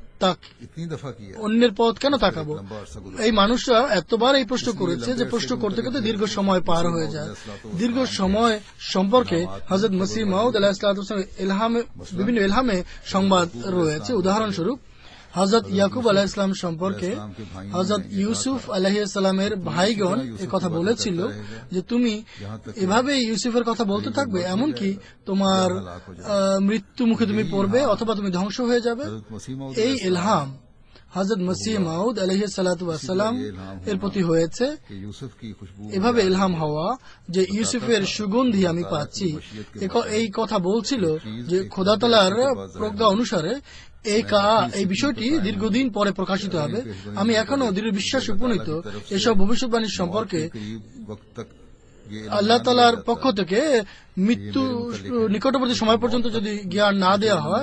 পথ কেন তাকাবো? এই মানুষরা এতবার এই প্রশ্ন করেছে যে প্রশ্ন করতে করতে দীর্ঘ সময় পার হয়ে যায়। দীর্ঘ সময় সম্পর্কে হযরত মসিহ মাউদ আলাইহিস সালাম বিভিন্ন এলহামে সংবাদ রয়েছে। উদাহরণস্বরূপ, হযরত ইয়াকুব আলাইহিস সালাম সম্পর্কে হযরত ইউসুফ আলাইহিস সালামের ভাইগণ কথা বলেছিল যে তুমি এভাবে ইউসুফের কথা বলতে থাকবে, এমনকি তোমার মৃত্যু মুখে তুমি পড়বে অথবা তুমি ধ্বংস হয়ে যাবে। এই ইলহাম হযরত মসিহ মাউদ আলাইহিস সালাতু ওয়াস সালাম এর প্রতি হয়েছে। এভাবে ইলহাম হওয়া যে ইউসুফের সুগন্ধি আমি পাচ্ছি, এই কথা বলছিল যে খোদা তাআলার প্রজ্ঞা অনুসারে এই বিষয়টি দীর্ঘদিন পরে প্রকাশিত হবে। আমি এখনো দৃঢ় বিশ্বাস উপনীত এসব ভবিষ্যৎবাণীর সম্পর্কে আল্লাহ তাআলার পক্ষ থেকে মৃত্যু নিকটবর্তী সময় পর্যন্ত যদি জ্ঞান না দেওয়া হয়,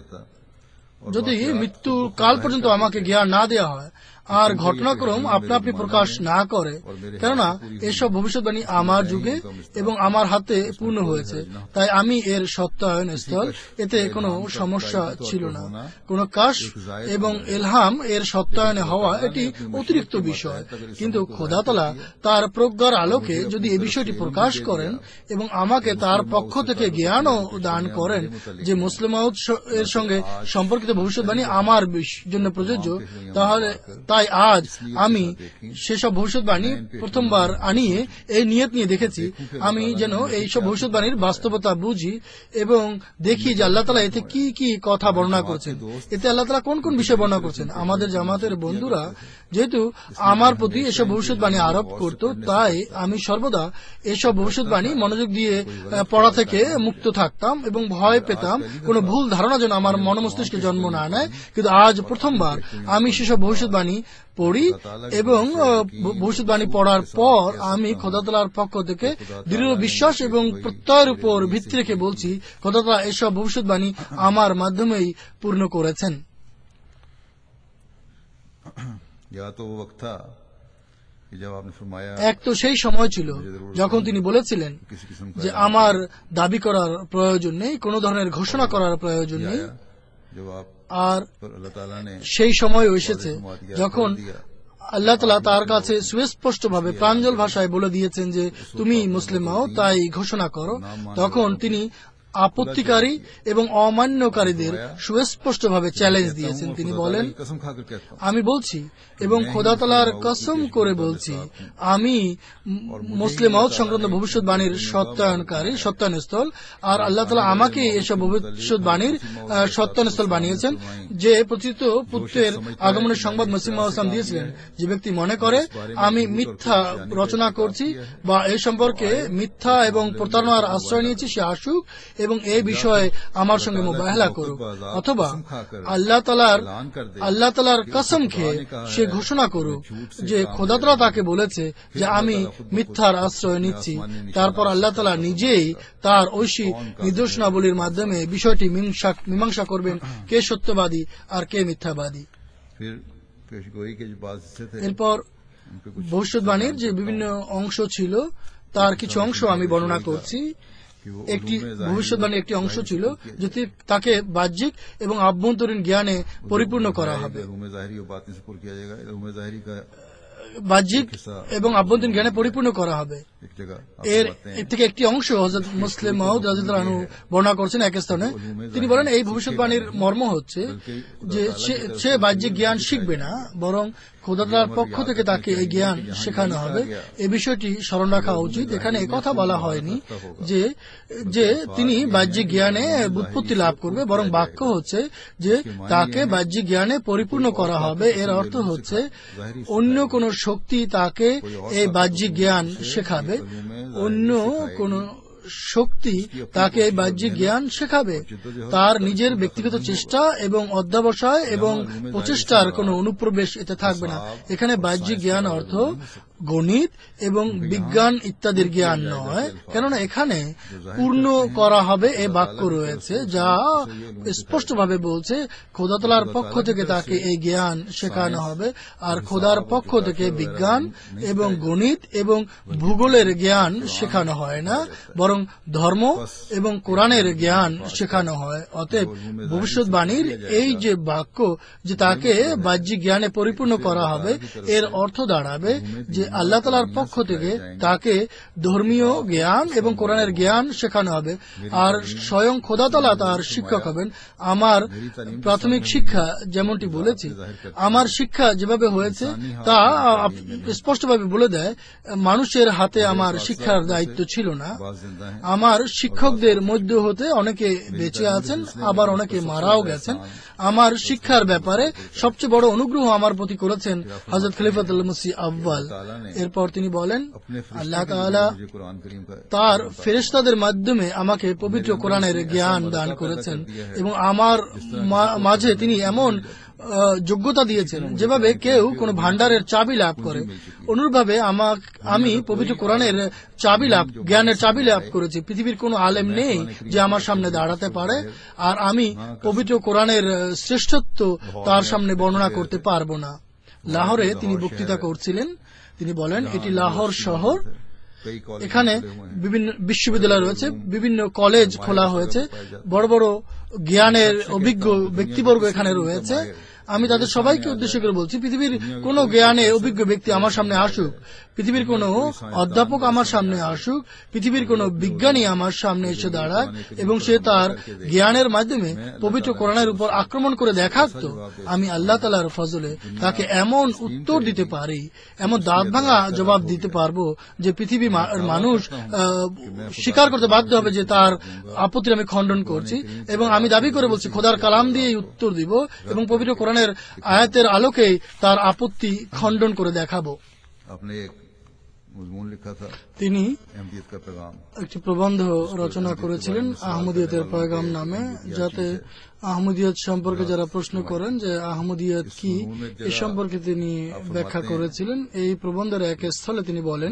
যদি মৃত্যু কাল পর্যন্ত আমাকে জ্ঞান না দেওয়া হয় আর ঘটনাক্রম আপনা আপনি প্রকাশ না করে, কেননা এসব ভবিষ্যৎবাণী আমার যুগে এবং আমার হাতে পূর্ণ হয়েছে, তাই আমি এর সত্যায়ন স্থল, এতে কোনো সমস্যা ছিল না। কোন কাশ এবং ইলহাম এর সত্যায়নে হওয়া এটি অতিরিক্ত বিষয়, কিন্তু খোদা তাআলা তার প্রজ্ঞার আলোকে যদি এই বিষয়টি প্রকাশ করেন এবং আমাকে তার পক্ষ থেকে জ্ঞানও দান করেন যে মুসলিম এর সঙ্গে সম্পর্কিত ভবিষ্যৎবাণী আমার জন্য প্রযোজ্য, তাই আজ আমি সেসব ভবিষ্যৎবাণী প্রথমবার আনিয়ে এই নিয়ত নিয়ে দেখেছি আমি যেন এইসব ভবিষ্যৎবাণীর বাস্তবতা বুঝি এবং দেখি যে আল্লাহ তাআলা এতে কি কি কথা বর্ণনা করছেন, এতে আল্লাহ তাআলা কোন কোন বিষয় বর্ণনা করছেন। আমাদের জামাতের বন্ধুরা যেহেতু আমার প্রতি এসব ভবিষ্যৎবাণী আরোপ করত, তাই আমি সর্বদা এসব ভবিষ্যৎবাণী মনোযোগ দিয়ে পড়া থেকে মুক্ত থাকতাম এবং ভয় পেতাম কোনো ভুল ধারণা যেন আমার মনমস্তিষ্কে জন্ম না নেয়। কিন্তু আজ প্রথমবার আমি সেসব ভবিষ্যৎবাণী পড়ি এবং ভবিষ্যৎবাণী পড়ার পর আমি খোদা তাআলার পক্ষ থেকে দৃঢ় বিশ্বাস এবং প্রত্যয়ের উপর ভিত্তি রেখে বলছি, খোদা তাআলা এসব ভবিষ্যৎবাণী আমার মাধ্যমেই পূর্ণ করেছেন। এক তো সেই সময় ছিল যখন তিনি বলেছিলেন যে আমার দাবি করার প্রয়োজন নেই, কোন ধরনের ঘোষণা করার প্রয়োজন নেই। আর সেই সময় এসেছে যখন আল্লাহ তাআলা তার কাছে সুস্পষ্টভাবে প্রাঞ্জল ভাষায় বলে দিয়েছেন যে তুমি মুসলিম হও, তাই ঘোষণা করো। তখন তিনি আপত্তিকারী এবং অমান্যকারীদের সুস্পষ্টভাবে চ্যালেঞ্জ দিয়েছেন। তিনি বলেন, আমি বলছি এবং খোদা তাআলার কসম করে বলছি, আমি মুসলিম মওত সংক্রান্ত ভবিষ্যৎবাণীর সত্যায়নস্থল, আর আল্লাহ তাআলা আমাকে এসব ভবিষ্যৎবাণীর সত্যায়নস্থল বানিয়েছেন। যে প্রচিত পুত্রের আগমনের সংবাদ মসিহ মাউদ সাল্লাল্লাহু আলাইহি ওয়াসাল্লাম দিয়েছিলেন, যে ব্যক্তি মনে করে আমি মিথ্যা রচনা করছি বা এই সম্পর্কে মিথ্যা এবং প্রতারণার আশ্রয় নিয়েছি, সে আসুক এবং এই বিষয়ে আমার সঙ্গে মুবাহলা করুক, অথবা আল্লাহ তাআলার কসম খেয়ে সে ঘোষণা করুক যে খোদা তাআলা তাকে বলেছে যে আমি মিথ্যার আশ্রয় নিচ্ছি। তারপর আল্লাহ তাআলা নিজেই তার ঐশী নিদর্শনাবলীর মাধ্যমে বিষয়টি মীমাংসা করবেন কে সত্যবাদী আর কে মিথ্যাবাদী। এরপর ভবিষ্যৎবাণীর যে বিভিন্ন অংশ ছিল তার কিছু অংশ আমি বর্ণনা করছি। একটি ভবিষ্যৎবাণী একটি অংশ ছিল যেটি তাকে বাহ্যিক এবং আভ্যন্তরীণ জ্ঞানে পরিপূর্ণ করা হবে। বাহ্যিক এবং আভ্যন্তরীণ জ্ঞানে পরিপূর্ণ করা হবে। एक जगह এর থেকে একটি অংশ হযরত মুসলিম মাউদ রাদিয়াল্লাহু আনহু বর্ণনা করেছেন এক স্থানে। তিনি বলেন এই ভবিষ্যৎবাণীর মর্ম হচ্ছে যে সে বাহ্যিক জ্ঞান শিখবে না, বরং খোদা তাআলার পক্ষ থেকে তাকে এই জ্ঞান শেখানো হবে। এই বিষয়টি স্মরণ রাখা উচিত। এখানে কথা বলা হয়নি যে যে তিনি বাহ্যিক জ্ঞানে ব্যুৎপত্তি লাভ করবে, বরং বাক্য হচ্ছে যে তাকে বাহ্যিক জ্ঞানে পরিপূর্ণ করা হবে। এর অর্থ হচ্ছে অন্য কোন শক্তি তাকে এই বাহ্যিক জ্ঞান শেখাবে, অন্য কোন শক্তি তাকে এই বাহ্যিক জ্ঞান শেখাবে। তার নিজের ব্যক্তিগত চেষ্টা এবং অধ্যবসায় এবং প্রচেষ্টার কোনো অনুপ্রবেশ এতে থাকবে না। এখানে বাহ্যিক জ্ঞান অর্থ গণিত এবং বিজ্ঞান ইত্যাদির জ্ঞান নয়, কেননা এখানে পূর্ণ করা হবে এই বাক্য রয়েছে যা স্পষ্টভাবে বলছে খোদা তাআলার পক্ষ থেকে তাকে এই জ্ঞান শেখানো হবে। আর খোদার পক্ষ থেকে বিজ্ঞান এবং গণিত এবং ভূগোলের জ্ঞান শেখানো হয় না, বরং ধর্ম এবং কোরআনের জ্ঞান শেখানো হয়। অতএব ভবিষ্যৎবাণীর এই যে বাক্য যে তাকে বাহ্যিক জ্ঞানে পরিপূর্ণ করা হবে, এর অর্থ দাঁড়াবে যে আল্লাহ তাআলার পক্ষ থেকে তাকে ধর্মীয় জ্ঞান এবং কোরআনের জ্ঞান শেখানো হবে। আর স্বয়ং খোদা তাআলা তার শিক্ষক হবেন। আমার প্রাথমিক শিক্ষা যেমনটি বলেছি, আমার শিক্ষা যেভাবে হয়েছে তা স্পষ্টভাবে বলে দেয় মানুষের হাতে আমার শিক্ষার দায়িত্ব ছিল না। আমার শিক্ষকদের মধ্য হতে অনেকে বেঁচে আছেন, আবার অনেকে মারাও গেছেন। আমার শিক্ষার ব্যাপারে সবচেয়ে বড় অনুগ্রহ আমার প্রতি করেছেন হযরত খলিফাতুল মসিহ আউয়াল। এরপর তিনি বলেন আল্লাহ তাআলা তার ফেরেশতাদের মাধ্যমে আমাকে পবিত্র কোরআনের জ্ঞান দান করেছেন এবং আমার মাঝে তিনি এমন যোগ্যতা দিয়েছেন যেভাবে কেউ কোন ভান্ডারের চাবি লাভ করে, অনুরূপভাবে আমি পবিত্র কোরআনের জ্ঞানের চাবি লাভ করেছি। পৃথিবীর কোন আলেম নেই যে আমার সামনে দাঁড়াতে পারে, আর আমি পবিত্র কোরআনের শ্রেষ্ঠত্ব তার সামনে বর্ণনা করতে পারবো না। লাহোরে তিনি বক্তৃতা করছিলেন। তিনি বলেন এটি লাহোর শহর, এখানে বিভিন্ন বিশ্ববিদ্যালয় রয়েছে, বিভিন্ন কলেজ খোলা হয়েছে, বড় বড় জ্ঞানের অভিজ্ঞ ব্যক্তিবর্গ এখানে রয়েছে। আমি তাদের সবাইকে উদ্দেশ্য করে বলছি, পৃথিবীর কোন জ্ঞানে অভিজ্ঞ ব্যক্তি আমার সামনে আসুক, পৃথিবীর কোন অধ্যাপক আমার সামনে আসুক, পৃথিবীর কোন বিজ্ঞানী আমার সামনে এসে দাঁড়াক এবং সে তার জ্ঞানের মাধ্যমে পবিত্র কোরআনের উপর আক্রমণ করে দেখাতো, আমি আল্লাহ তাআলার ফজলে তাকে এমন উত্তর দিতে পারি, এমন দাঁত ভাঙা জবাব দিতে পারবো যে পৃথিবী মানুষ স্বীকার করতে বাধ্য হবে যে তার আপত্তি আমি খণ্ডন করছি। এবং আমি দাবি করে বলছি খোদার কালাম দিয়ে উত্তর দিব এবং পবিত্র কোরআনের আয়াতের আলোকে তার আপত্তি খণ্ডন করে দেখাবো। তিনি একটি প্রবন্ধ রচনা করেছিলেন আহমদিয়তের পয়গাম নামে, যাতে আহমদিয়ত সম্পর্কে যারা প্রশ্ন করেন যে আহমদিয়ত কি, এ সম্পর্কে তিনি ব্যাখ্যা করেছিলেন। এই প্রবন্ধের এক স্থলে তিনি বলেন,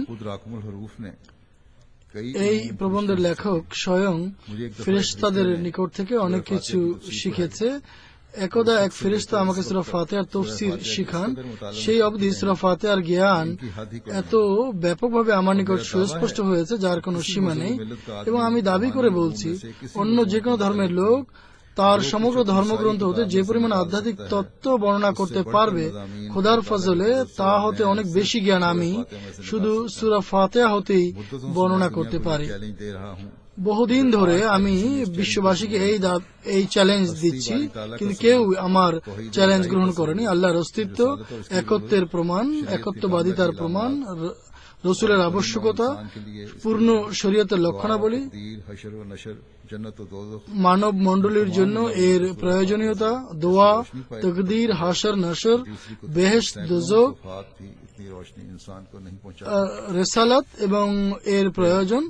এই প্রবন্ধের লেখক স্বয়ং ফেরেশতাদের নিকট থেকে অনেক কিছু শিখেছে। একদা এক ফেরেশতা আমাকে সূরা ফাতিহার তাফসীর শিখান। সেই অবধি সূরা ফাতিহার জ্ঞান এত ব্যাপকভাবে আমার নিকট সুস্পষ্ট হয়েছে যার কোনো সীমা নেই। এবং আমি দাবি করে বলছি অন্য যে কোনো ধর্মের লোক তার সমগ্র ধর্মগ্রন্থ হতে যে পরিমাণ আধ্যাত্মিক তত্ত্ব বর্ণনা করতে পারবে খোদার ফজলে, তা হতে অনেক বেশি জ্ঞান আমি শুধু সূরা ফাতিহা হতেই বর্ণনা করতে পারি। বহুদিন ধরে আমি বিশ্ববাসীকে এই চ্যালেঞ্জ দিচ্ছি, কিন্তু কেউ আমার চ্যালেঞ্জ গ্রহণ করেনি। আল্লাহর অস্তিত্ব, একত্বের প্রমাণ, একত্ববাদিতার প্রমাণ, রসুলের আবশ্যকতা, পূর্ণ শরীয়তের লক্ষণাবলী, মানব মণ্ডলীর জন্য এর প্রয়োজনীয়তা, দোয়া, তাকদীর, হাশর নশর, বেহেশত দোজখ, রিসালাত এবং এর প্রয়োজন,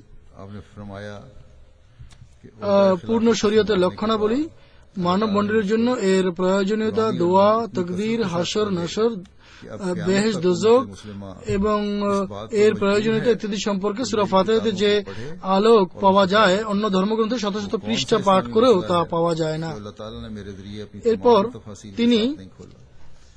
পূর্ণ শরীয়তের লক্ষণাবলী, মানব মণ্ডলীর জন্য এর প্রয়োজনীয়তা, দোয়া, তাকদীর, হাশর নশর, বেহেশত দোজখ এবং এর প্রয়োজনীয়তা ইত্যাদি সম্পর্কে সূরা ফাতিহাতে যে আলোক পাওয়া যায় অন্য ধর্মগ্রন্থে শত শত পৃষ্ঠা পাঠ করেও তা পাওয়া যায় না। এরপর তিনি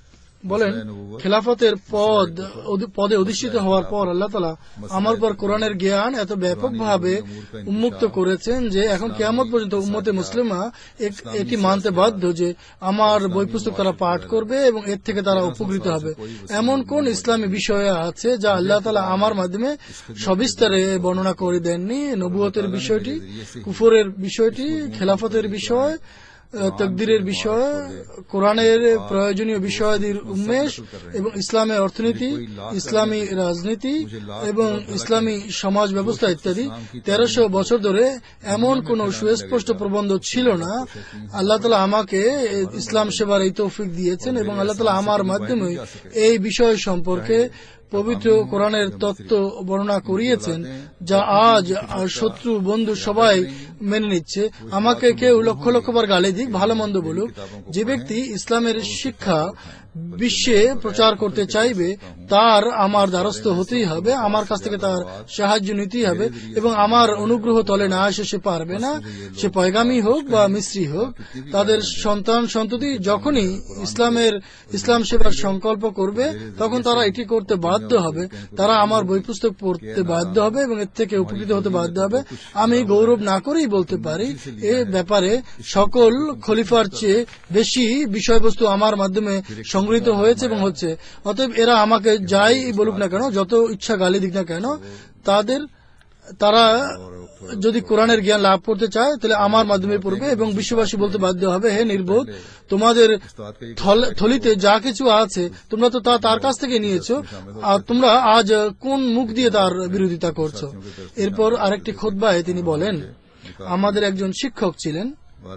বলেন, খেলাফতের পদে অধিষ্ঠিত হওয়ার পর আল্লাহ তাআলা আমার পর কোরআনের জ্ঞান এত ব্যাপকভাবে উন্মুক্ত করেছেন যে এখন কিয়ামত পর্যন্ত উম্মতে মুসলিমা এটি মানতে বাধ্য যে আমার বই পুস্তক তারা পাঠ করবে এবং এর থেকে তারা উপকৃত হবে। এমন কোন ইসলামী বিষয় আছে যা আল্লাহ তাআলা আমার মাধ্যমে সবিস্তারে বর্ণনা করে দেননি? নবুয়তের বিষয়টি, কুফরের বিষয়টি, খেলাফতের বিষয়, তাকদীরের বিষয়, কোরআনের প্রয়োজনীয় বিষয়াদির উন্মেষ এবং ইসলামের অর্থনীতি, ইসলামী রাজনীতি এবং ইসলামী সমাজ ব্যবস্থা ইত্যাদি। 1300 বছর ধরে এমন কোন সুস্পষ্ট প্রবন্ধ ছিল না। আল্লাহ তাআলা আমাকে ইসলাম সেবার এই তৌফিক দিয়েছেন এবং আল্লাহ তাআলা আমার মাধ্যমে এই বিষয় সম্পর্কে পবিত্র কোরআনের তত্ত্ব বর্ণনা করিয়েছেন, যা আজ শত্রু বন্ধু সবাই মেনে নিচ্ছে। আমাকে কেউ লক্ষ লক্ষবার গালি দিক, ভালো মন্দ বলুক, যে ব্যক্তি ইসলামের শিক্ষা বিশ্বে প্রচার করতে চাইবে তার আমার দ্বারস্থ হতেই হবে, আমার কাছ থেকে তার সাহায্য নিতেই হবে এবং আমার অনুগ্রহ তলে না এসে সে পারবে না। সে পয়গামী হোক বা মিস্রি হোক, তাদের সন্তান সন্ততি যখনই ইসলাম সেবার সংকল্প করবে তখন তারা এটি করতে বাধ্য হবে। তারা আমার বই পুস্তক পড়তে বাধ্য হবে এবং এর থেকে উপকৃত হতে বাধ্য হবে। আমি গৌরব না করেই বলতে পারি, এ ব্যাপারে সকল খলিফার চেয়ে বেশি বিষয়বস্তু আমার মাধ্যমে সংগৃহীত হয়েছে এবং হচ্ছে। অতএব এরা আমাকে যাই বলুক না কেন, যত ইচ্ছা গালি দিক না কেন, তারা যদি কোরআনের জ্ঞান লাভ করতে চায় তাহলে আমার মাধ্যমে পড়বে এবং বিশ্ববাসী বলতে বাধ্য হবে, হে নির্বোধ, তোমাদের থলিতে যা কিছু আছে তোমরা তো তার কাছ থেকে নিয়েছো, আর তোমরা আজ কোন মুখ দিয়ে তার বিরোধিতা করছো। এরপর আরেকটি খুতবায় তিনি বলেন, আমাদের একজন শিক্ষক ছিলেন,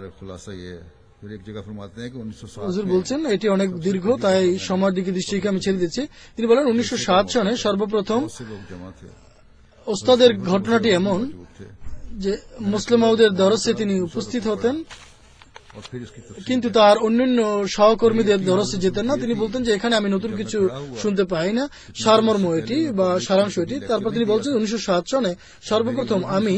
হুজুর বলছেন এটি অনেক দীর্ঘ, তাই সময়ের দিকে দৃষ্টিকে আমি ছেড়ে দিচ্ছি। তিনি বলেন 1907 সনে সর্বপ্রথম ওস্তাদের ঘটনাটি এমন যে মুসলিম মাউদের দরসে তিনি উপস্থিত হতেন, কিন্তু তার অন্যান্য সহকর্মীদের দরসে যেতেন না। তিনি বলতেন যে এখানে আমি নতুন কিছু শুনতে পাই না, সারমর্ম এটি বা সারাংশ এটি। তারপর তিনি বলছেন 1907 সনে সর্বপ্রথম আমি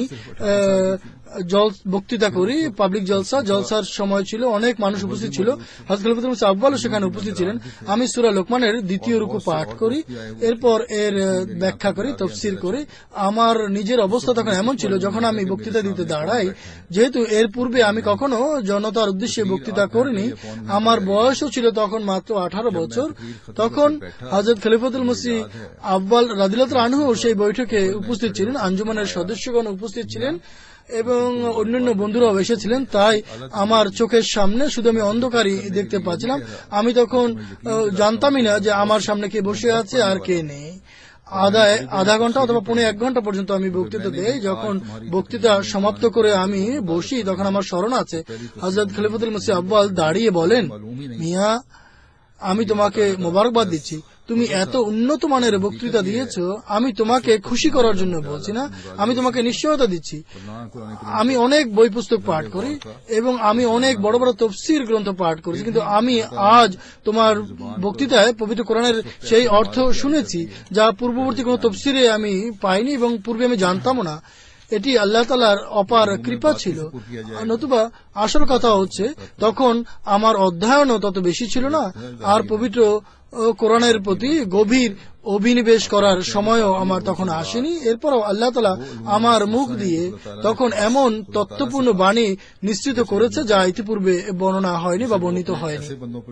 বক্তৃতা করি, পাবলিক জলসার সময় ছিল, অনেক মানুষ উপস্থিত ছিল, হযরত খলিফাতুল মসিহ আউয়ালও সেখানে উপস্থিত ছিলেন। আমি সূরা লোকমানের 2য় রুকু পাঠ করি, এরপর এর ব্যাখ্যা করি, তাফসীর করি। আমার নিজের অবস্থা তখন এমন ছিল, যখন আমি বক্তৃতা দিতে দাঁড়াই, যেহেতু এর পূর্বে আমি কখনো জনতার উদ্দেশ্যে বক্তৃতা করিনি, আমার বয়সও ছিল তখন মাত্র 18 বছর। তখন হযরত খলিফাতুল মসিহ আউয়াল রাদিয়াল্লাহু আনহু সেই বৈঠকে উপস্থিত ছিলেন, আঞ্জুমানের সদস্যগণ উপস্থিত ছিলেন এবং অন্যান্য বন্ধুরাও এসেছিলেন। তাই আমার চোখের সামনে শুধু আমি অন্ধকারই দেখতে পাচ্ছিলাম। আমি তখন জানতামই না যে আমার সামনে কে বসে আছে আর কে নেই। আধা ঘন্টা অথবা 1.5 ঘন্টা পর্যন্ত আমি বক্তৃতা দেই। যখন বক্তৃতা সমাপ্ত করে আমি বসি, তখন আমার স্মরণ আছে হযরত খলিফাতুল মসিহ আউয়াল দাঁড়িয়ে বলেন, মিয়া, আমি তোমাকে মোবারকবাদ দিচ্ছি, তুমি এত উন্নত মানের বক্তৃতা দিয়েছো। আমি তোমাকে খুশি করার জন্য বলছি না, আমি তোমাকে নিশ্চয়তা দিচ্ছি। আমি অনেক বই পুস্তক পাঠ করি এবং আমি অনেক বড় বড় তাফসীর গ্রন্থ পাঠ করেছি, কিন্তু আমি আজ তোমার বক্তৃতায় পবিত্র কোরআনের সেই অর্থ শুনেছি যা পূর্ববর্তী কোন তাফসীরে আমি পাইনি এবং পূর্বে আমি জানতামও না। এটি আল্লাহ তাআলার অপার কৃপা ছিল। নতুবা আসল কথা হচ্ছে তখন আমার অধ্যয়নও তত বেশি ছিল না, আর পবিত্র কোরআনের প্রতি গভীর অভিনিবেশ করার সময়ও আমার তখন আসেনি। এরপরও আল্লাহ তাআলা আমার মুখ দিয়ে তখন এমন তত্ত্বপূর্ণ বাণী নিশ্চিত করেছে যা ইতিপূর্বে বর্ণনা হয়নি বা বর্ণিত হয়নি।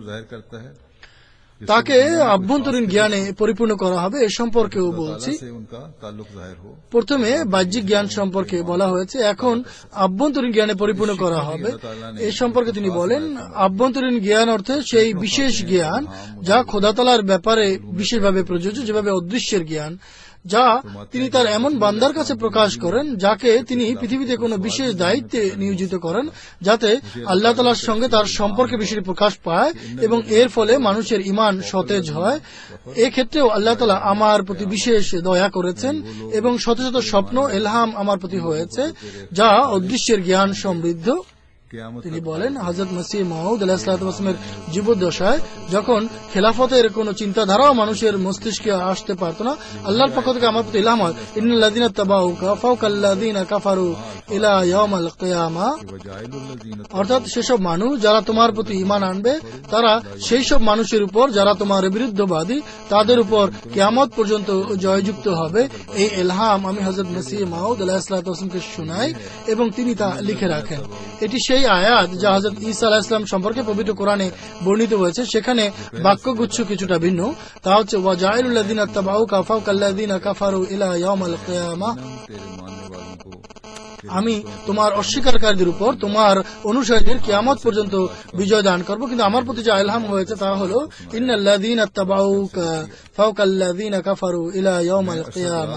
তাকে আভ্যন্তরীণ জ্ঞানে পরিপূর্ণ করা হবে, এ সম্পর্কেও বলছি। প্রথমে বাহ্যিক জ্ঞান সম্পর্কে বলা হয়েছে, এখন আভ্যন্তরীণ জ্ঞানে পরিপূর্ণ করা হবে। এ সম্পর্কে তিনি বলেন, আভ্যন্তরীণ জ্ঞান অর্থে সেই বিশেষ জ্ঞান যা খোদা তাআলার ব্যাপারে বিশেষভাবে প্রযোজ্য, যেভাবে অদৃশ্যের জ্ঞান যা তিনি তার এমন বান্দার কাছে প্রকাশ করেন যাকে তিনি পৃথিবীতে কোনো বিশেষ দায়িত্বে নিয়োজিত করেন, যাতে আল্লাহ তাআলার সঙ্গে তার সম্পর্কে বিষয়টি প্রকাশ পায় এবং এর ফলে মানুষের ঈমান সতেজ হয়। এক্ষেত্রেও আল্লাহ তাআলা আমার প্রতি বিশেষ দয়া করেছেন এবং শত শত স্বপ্ন এলহাম আমার প্রতি হয়েছে যা অদৃশ্যের জ্ঞান সমৃদ্ধ। क़यामत তিনি तक বলেন হযরত মসিহ মাউদ আলাইহিস সালামের জীবদ্দশায় যখন খেলাফতের কোন চিন্তাধারাও মানুষের মস্তিষ্কে আসতে পারত না, আল্লাহর পক্ষ থেকে আমার প্রতি ইলহাম হয় ইন্নাল্লাযীনা তাবাউকা ফাওকাল্লাযীনা কাফারু ইলা ইয়াউমিল কিয়ামা, অর্থাৎ সেসব মানুষ যারা তোমার প্রতি ঈমান আনবে তারা সেই সব মানুষের উপর যারা তোমার বিরুদ্ধবাদী তাদের উপর কিয়ামত পর্যন্ত জয়যুক্ত হবে। এই ইলহাম আমি হযরত মসিহ মাউদ আলাইহিস সালামকে শোনাই এবং তিনি তা লিখে রাখেন। এটি সেই আয়াত যা হযরত ঈসা আলাইহিস সালাম সম্পর্কে পবিত্র কোরআনে বর্ণিত হয়েছে। সেখানে বাক্যগুচ্ছ কিছুটা ভিন্ন, তা হচ্ছে ওয়াজাইলুল লাযিনা তাবাউকা ফাওকাল্লাযিনা কাফারু ইলা ইয়াউমিল কিয়ামা, আমি তোমার অস্বীকারীদের উপর তোমার অনুসারীদের কিয়ামত পর্যন্ত বিজয় দান করব। কিন্তু আমার প্রতি যে ইলহাম হয়েছে তা হলো ইন্নাল্লাযীনা তাবাউকা ফাওকাল্লাযিনা কাফারু ইলা ইয়াউমিল কিয়ামা,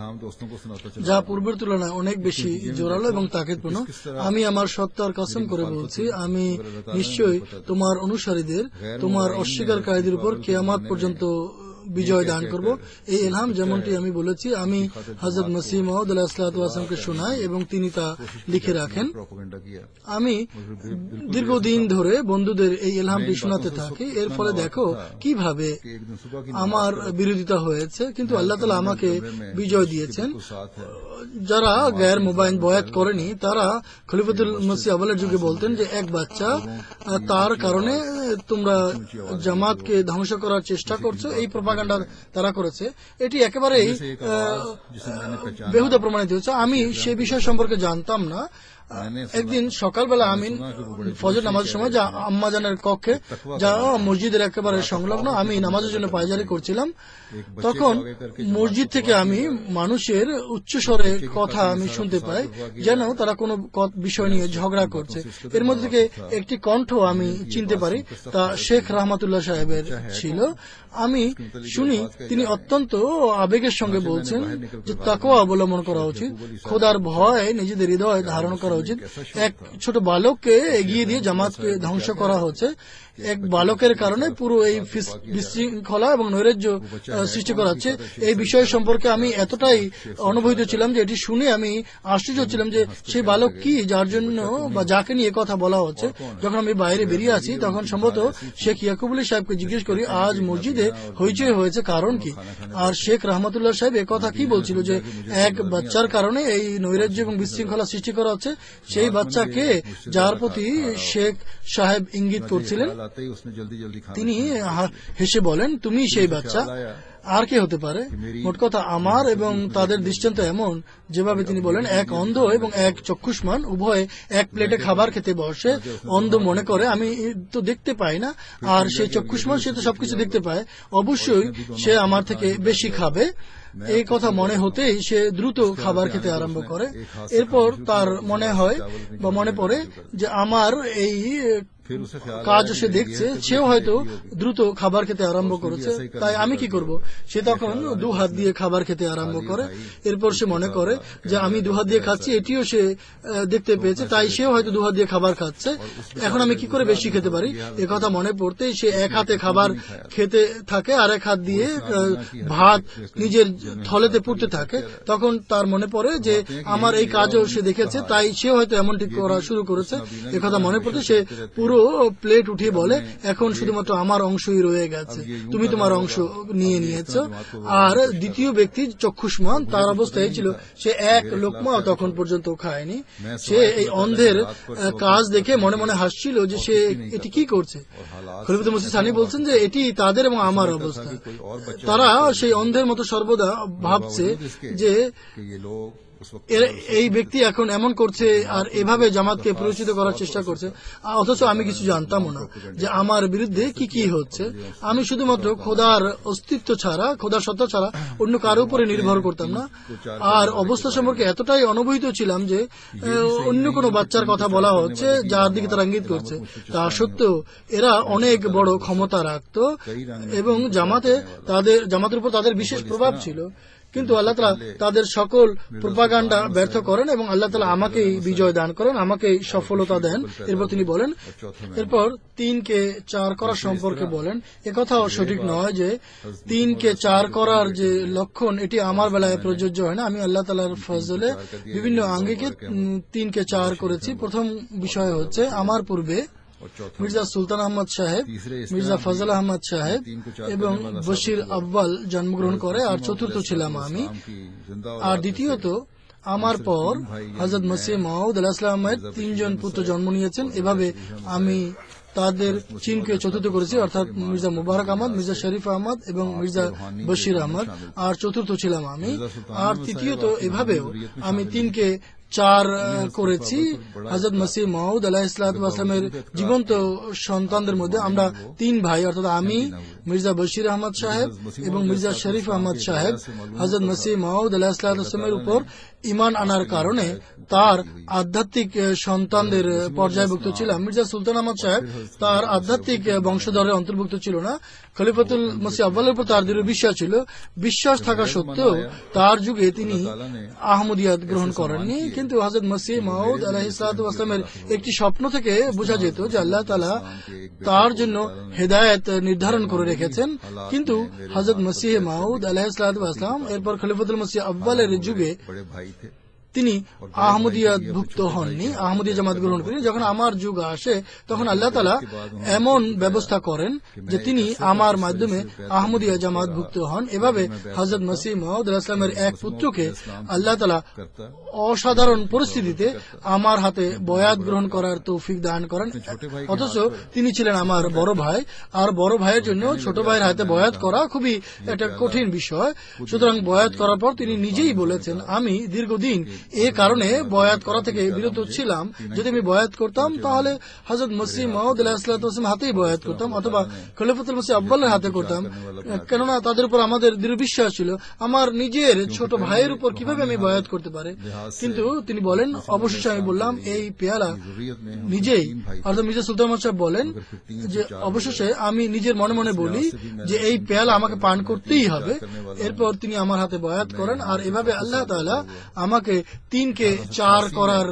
যা পূর্বের তুলনায় অনেক বেশি জোরালো এবং তাকিদপূর্ণ। আমি আমার সত্তার কসম করে বলছি, আমি নিশ্চয়ই তোমার অনুসারীদের তোমার অস্বীকারীদের উপর কিয়ামত পর্যন্ত বিজয় দান করব। এই ইলহাম যেমনটি আমি বলেছি আমি হযরত মসিহ মাউদ আলাইহিস সালামকে শোনাই এবং তিনি তা লিখে রাখেন। আমি দীর্ঘদিন ধরে বন্ধুদের এই ইলহামটি শোনাতে থাকি। এর ফলে দেখো কিভাবে আমার বিরোধিতা হয়েছে, কিন্তু আল্লাহ তাআলা আমাকে বিজয় দিয়েছেন। যারা গায়ের মোবাইল বয়াত করেনি তারা খলিফাতুল মসিহ আউয়ালের যুগে বলতেন যে এক বাচ্চা তার কারণে তোমরা জামাতকে ধ্বংস করার চেষ্টা করছো, এই প্রপাগান্ডা তারা করেছে। এটি একেবারেই বেহুদা প্রমাণিত হচ্ছে। আমি সে বিষয় সম্পর্কে জানতাম না। একদিন সকালবেলা আমি ফজর নামাজের সময় যা আম্মাজানের কক্ষে যা মসজিদের একেবারে সংলগ্ন, আমি নামাজের জন্য পায়চারি করছিলাম। তখন মসজিদ থেকে আমি মানুষের উচ্চস্বরে কথা আমি শুনতে পাই, যেন তারা কোনো বিষয় নিয়ে ঝগড়া করছে। এর মধ্যে থেকে একটি কণ্ঠ আমি চিনতে পারি, তা শেখ রহমাতুল্লাহ সাহেবের ছিল। আমি শুনি তিনি অত্যন্ত আবেগের সঙ্গে বলছেন যে তাকওয়া অবলম্বন করা উচিত, খোদার ভয় নিজেদের হৃদয়ে ধারণ করা উচিত। এক ছোট বালককে এগিয়ে দিয়ে জামাতকে ধ্বংস করা হচ্ছে। এক বালকের কারণে পুরো এই বিশৃঙ্খলা এবং নৈরাজ্য সৃষ্টি করা হচ্ছে। এই বিষয় সম্পর্কে আমি এতটাই অনুভূত ছিলাম যে এটি শুনে আমি আশ্চর্য ছিলাম যে সেই বালক কি, যার জন্য বা যাকে নিয়ে কথা বলা হচ্ছে। যখন আমি বাইরে বেরিয়ে আসি তখন সম্ভবত শেখ ইয়াকুব আলী সাহেবকে জিজ্ঞেস করি আজ মসজিদে হইচই হয়েছে কারণ কি। আর শেখ রহমতুল্লাহ সাহেব কথা কি বলছিল যে এক বাচ্চার কারণে এই নৈরাজ্য এবং বিশৃঙ্খলা সৃষ্টি করা হচ্ছে। সেই বাচ্চাকে যার প্রতি শেখ সাহেব ইঙ্গিত করছিলেন তিনি হেসে বলেন তুমি সেই বাচ্চা, আর কে হতে পারে। মোট কথা আমার এবং তাদের দৃষ্টান্ত এমন, যেভাবে তিনি বলেন এক অন্ধ এবং এক চক্ষুষ্মান উভয়ে এক প্লেটে খাবার খেতে বসে। অন্ধ মনে করে আমি তো দেখতে পাই না, আর সেই চক্ষুষ্মান সে তো সবকিছু দেখতে পায়, অবশ্যই সে আমার থেকে বেশি খাবে। এই কথা মনে হতেই সে দ্রুত খাবার খেতে আরম্ভ করে। এরপর তার মনে হয় বা মনে পড়ে যে আমার এই কাজ সে দেখছে, সেও হয়তো দ্রুত খাবার খেতে আরম্ভ করেছে, তাই আমি কি করব। সে তখন দু হাত দিয়ে খাবার খেতে আরম্ভ করে। এরপর সে মনে করে যে আমি দু হাত দিয়ে খাচ্ছি, এটিও সে দেখতে পেয়েছে, তাই সেও হয়তো দু হাত দিয়ে খাবার খাচ্ছে। এখন আমি কি করে বেশি খেতে পারি, এ কথা মনে পড়তেই সে এক হাতে খাবার খেতে থাকে আর এক হাত দিয়ে ভাত নিজের থলেতে পুড়তে থাকে। তখন তার মনে পড়ে যে আমার এই কাজও সে দেখেছে, তাই সেও হয়তো এমনটি করা শুরু করেছে। এ কথা মনে পড়তে সে পুরো প্লেট উঠিয়ে বলে এখন শুধুমাত্র আমার অংশই রয়ে গেছে, তুমি তোমার অংশ নিয়ে নিয়েছ। আর দ্বিতীয় ব্যক্তি চক্ষুষ্মান, তার অবস্থা এই ছিল সে এক লোকমাও তখন পর্যন্ত খায়নি। সে এই অন্ধের কাজ দেখে মনে মনে হাসছিল যে সে এটি কি করছে। খলিফাতুল মসিহ সানি বলছেন যে এটি তাদের এবং আমার অবস্থা। তারা সেই অন্ধের মতো সর্বদা ভাবছে যে এই ব্যক্তি এখন এমন করছে আর এভাবে জামাতকে পরিচিত করার চেষ্টা করছে, অথচ আমি কিছু জানতামও না যে আমার বিরুদ্ধে কি কি হচ্ছে। আমি শুধুমাত্র খোদার অস্তিত্ব ছাড়া, খোদার সত্তা ছাড়া অন্য কারো উপরে নির্ভর করতাম না। আর অবস্থা সম্পর্কে এতটাই অনুভূত ছিলাম যে অন্য কোনো বাচ্চার কথা বলা হচ্ছে যার দিকে তারা ইঙ্গিত করছে। তা সত্ত্বেও এরা অনেক বড় ক্ষমতা রাখত এবং জামাতের উপর তাদের বিশেষ প্রভাব ছিল। কিন্তু আল্লাহ তাআলা তাদের সকল প্রোপাগান্ডা ব্যর্থ করেন এবং আল্লাহ তাআলা আমাকেই বিজয় দান করেন, আমাকেই সফলতা দেন। এরপর তিনি বলেন, এরপর 3কে 4 করা সম্পর্কে বলেন, একথাও সঠিক নয় যে 3কে 4 করার যে লক্ষণ এটি আমার বেলায় প্রযোজ্য হয় না। আমি আল্লাহ তাআলার ফজলে বিভিন্ন আঙ্গিকে 3কে 4 করেছি। প্রথম বিষয় হচ্ছে, আমার পূর্বে মির্জা সুলতান আহমদ সাহেব, মির্জা ফজল আহমদ সাহেব এবং বশির আব্বাল জন্মগ্রহণ করে, আর চতুর্থ ছিলাম আমি। আর দ্বিতীয়ত, আমার পর হযরত মসিহ মাউদ আলাইহিস সালামের 3 জন পুত্র জন্ম নিয়েছেন। এভাবে আমি তাদের চিনকে চতুর্থ করেছি, অর্থাৎ মির্জা মুবারক আহমদ, মির্জা শরীফ আহমদ এবং মির্জা বশির আহমদ, আর চতুর্থ ছিলাম আমি। আর তৃতীয়ত, এভাবেও আমি 3কে 4 করেছি। হযরত মসিহ মাউদ আলাইহিস সালামের জীবন্ত সন্তানদের মধ্যে আমরা 3 ভাই, অর্থাৎ আমি, মির্জা বশির আহমদ সাহেব এবং মির্জা শরীফ আহমদ সাহেব হযরত মসিহ মাউদ আলাইহিস সালামের উপর ঈমান আনার কারণে তার আধ্যাত্মিক সন্তানদের পর্যায়ভুক্ত ছিলাম। মির্জা সুলতান আহমদ সাহেব তার আধ্যাত্মিক বংশধরের অন্তর্ভুক্ত ছিল না। খলিফাতুল মসিহ আউয়ালের উপর তার দৃঢ় বিশ্বাস ছিল। বিশ্বাস থাকা সত্ত্বেও তার যুগে তিনি আহমদিয়াত গ্রহণ করেননি। কিন্তু হযরত মসিহ মাউদ আলাইহিস সালামের একটি স্বপ্ন থেকে বোঝা যেত যে আল্লাহ তাআলা তার জন্য হেদায়েত নির্ধারণ করে রেখেছেন। কিন্তু হযরত মসিহ মাউদ আলাইহিস সালাম এরপর খলিফাতুল মসিহ আউয়ালের যুগে তিনি আহমদিয়াত ভুক্ত হননি, আহমদিয়া জামাত গ্রহণ করেন। যখন আমার যুগ আসে তখন আল্লাহ তাআলা এমন ব্যবস্থা করেন যে তিনি আমার মাধ্যমে আহমদিয়া জামাত ভুক্ত হন। এভাবে হযরত মসিহ মাউদ আলাইহিস সালামের এক পুত্রকে আল্লাহ তাআলা অসাধারণ পরিস্থিতিতে আমার হাতে বয়াত গ্রহণ করার তৌফিক দান করেন। অথচ তিনি ছিলেন আমার বড় ভাই, আর বড় ভাইয়ের জন্য ছোট ভাইয়ের হাতে বয়াত করা খুবই একটা কঠিন বিষয়। সুতরাং বয়াত করার পর তিনি নিজেই বলেছেন, আমি দীর্ঘদিন এ কারণে বয়াত করা থেকে বিরত ছিলাম। যদি আমি বয়াত করতাম তাহলে হযরত মসিহ মাউদ আলাইহিস সালাম হাতেই বয়াত করতাম, অথবা খলিফাতুল মসিহ আউয়ালের হাতে করতাম, কেননা তাদের উপর আমাদের দৃঢ় বিশ্বাস ছিল। আমার নিজের ছোট ভাইয়ের উপর কিভাবে আমি বয়াত করতে পারি? কিন্তু তিনি বলেন, অবশেষে আমি বললাম, এই পেয়ালা নিজেই, অর্থাৎ মির্জা সুলতান আহমদ সাহেব বলেন যে অবশেষে আমি নিজের মনে মনে বলি যে এই পেয়ালা আমাকে পান করতেই হবে। এরপর তিনি আমার হাতে বয়াত করেন, আর এভাবে আল্লাহ তাআলা আমাকে 3কে 4 করার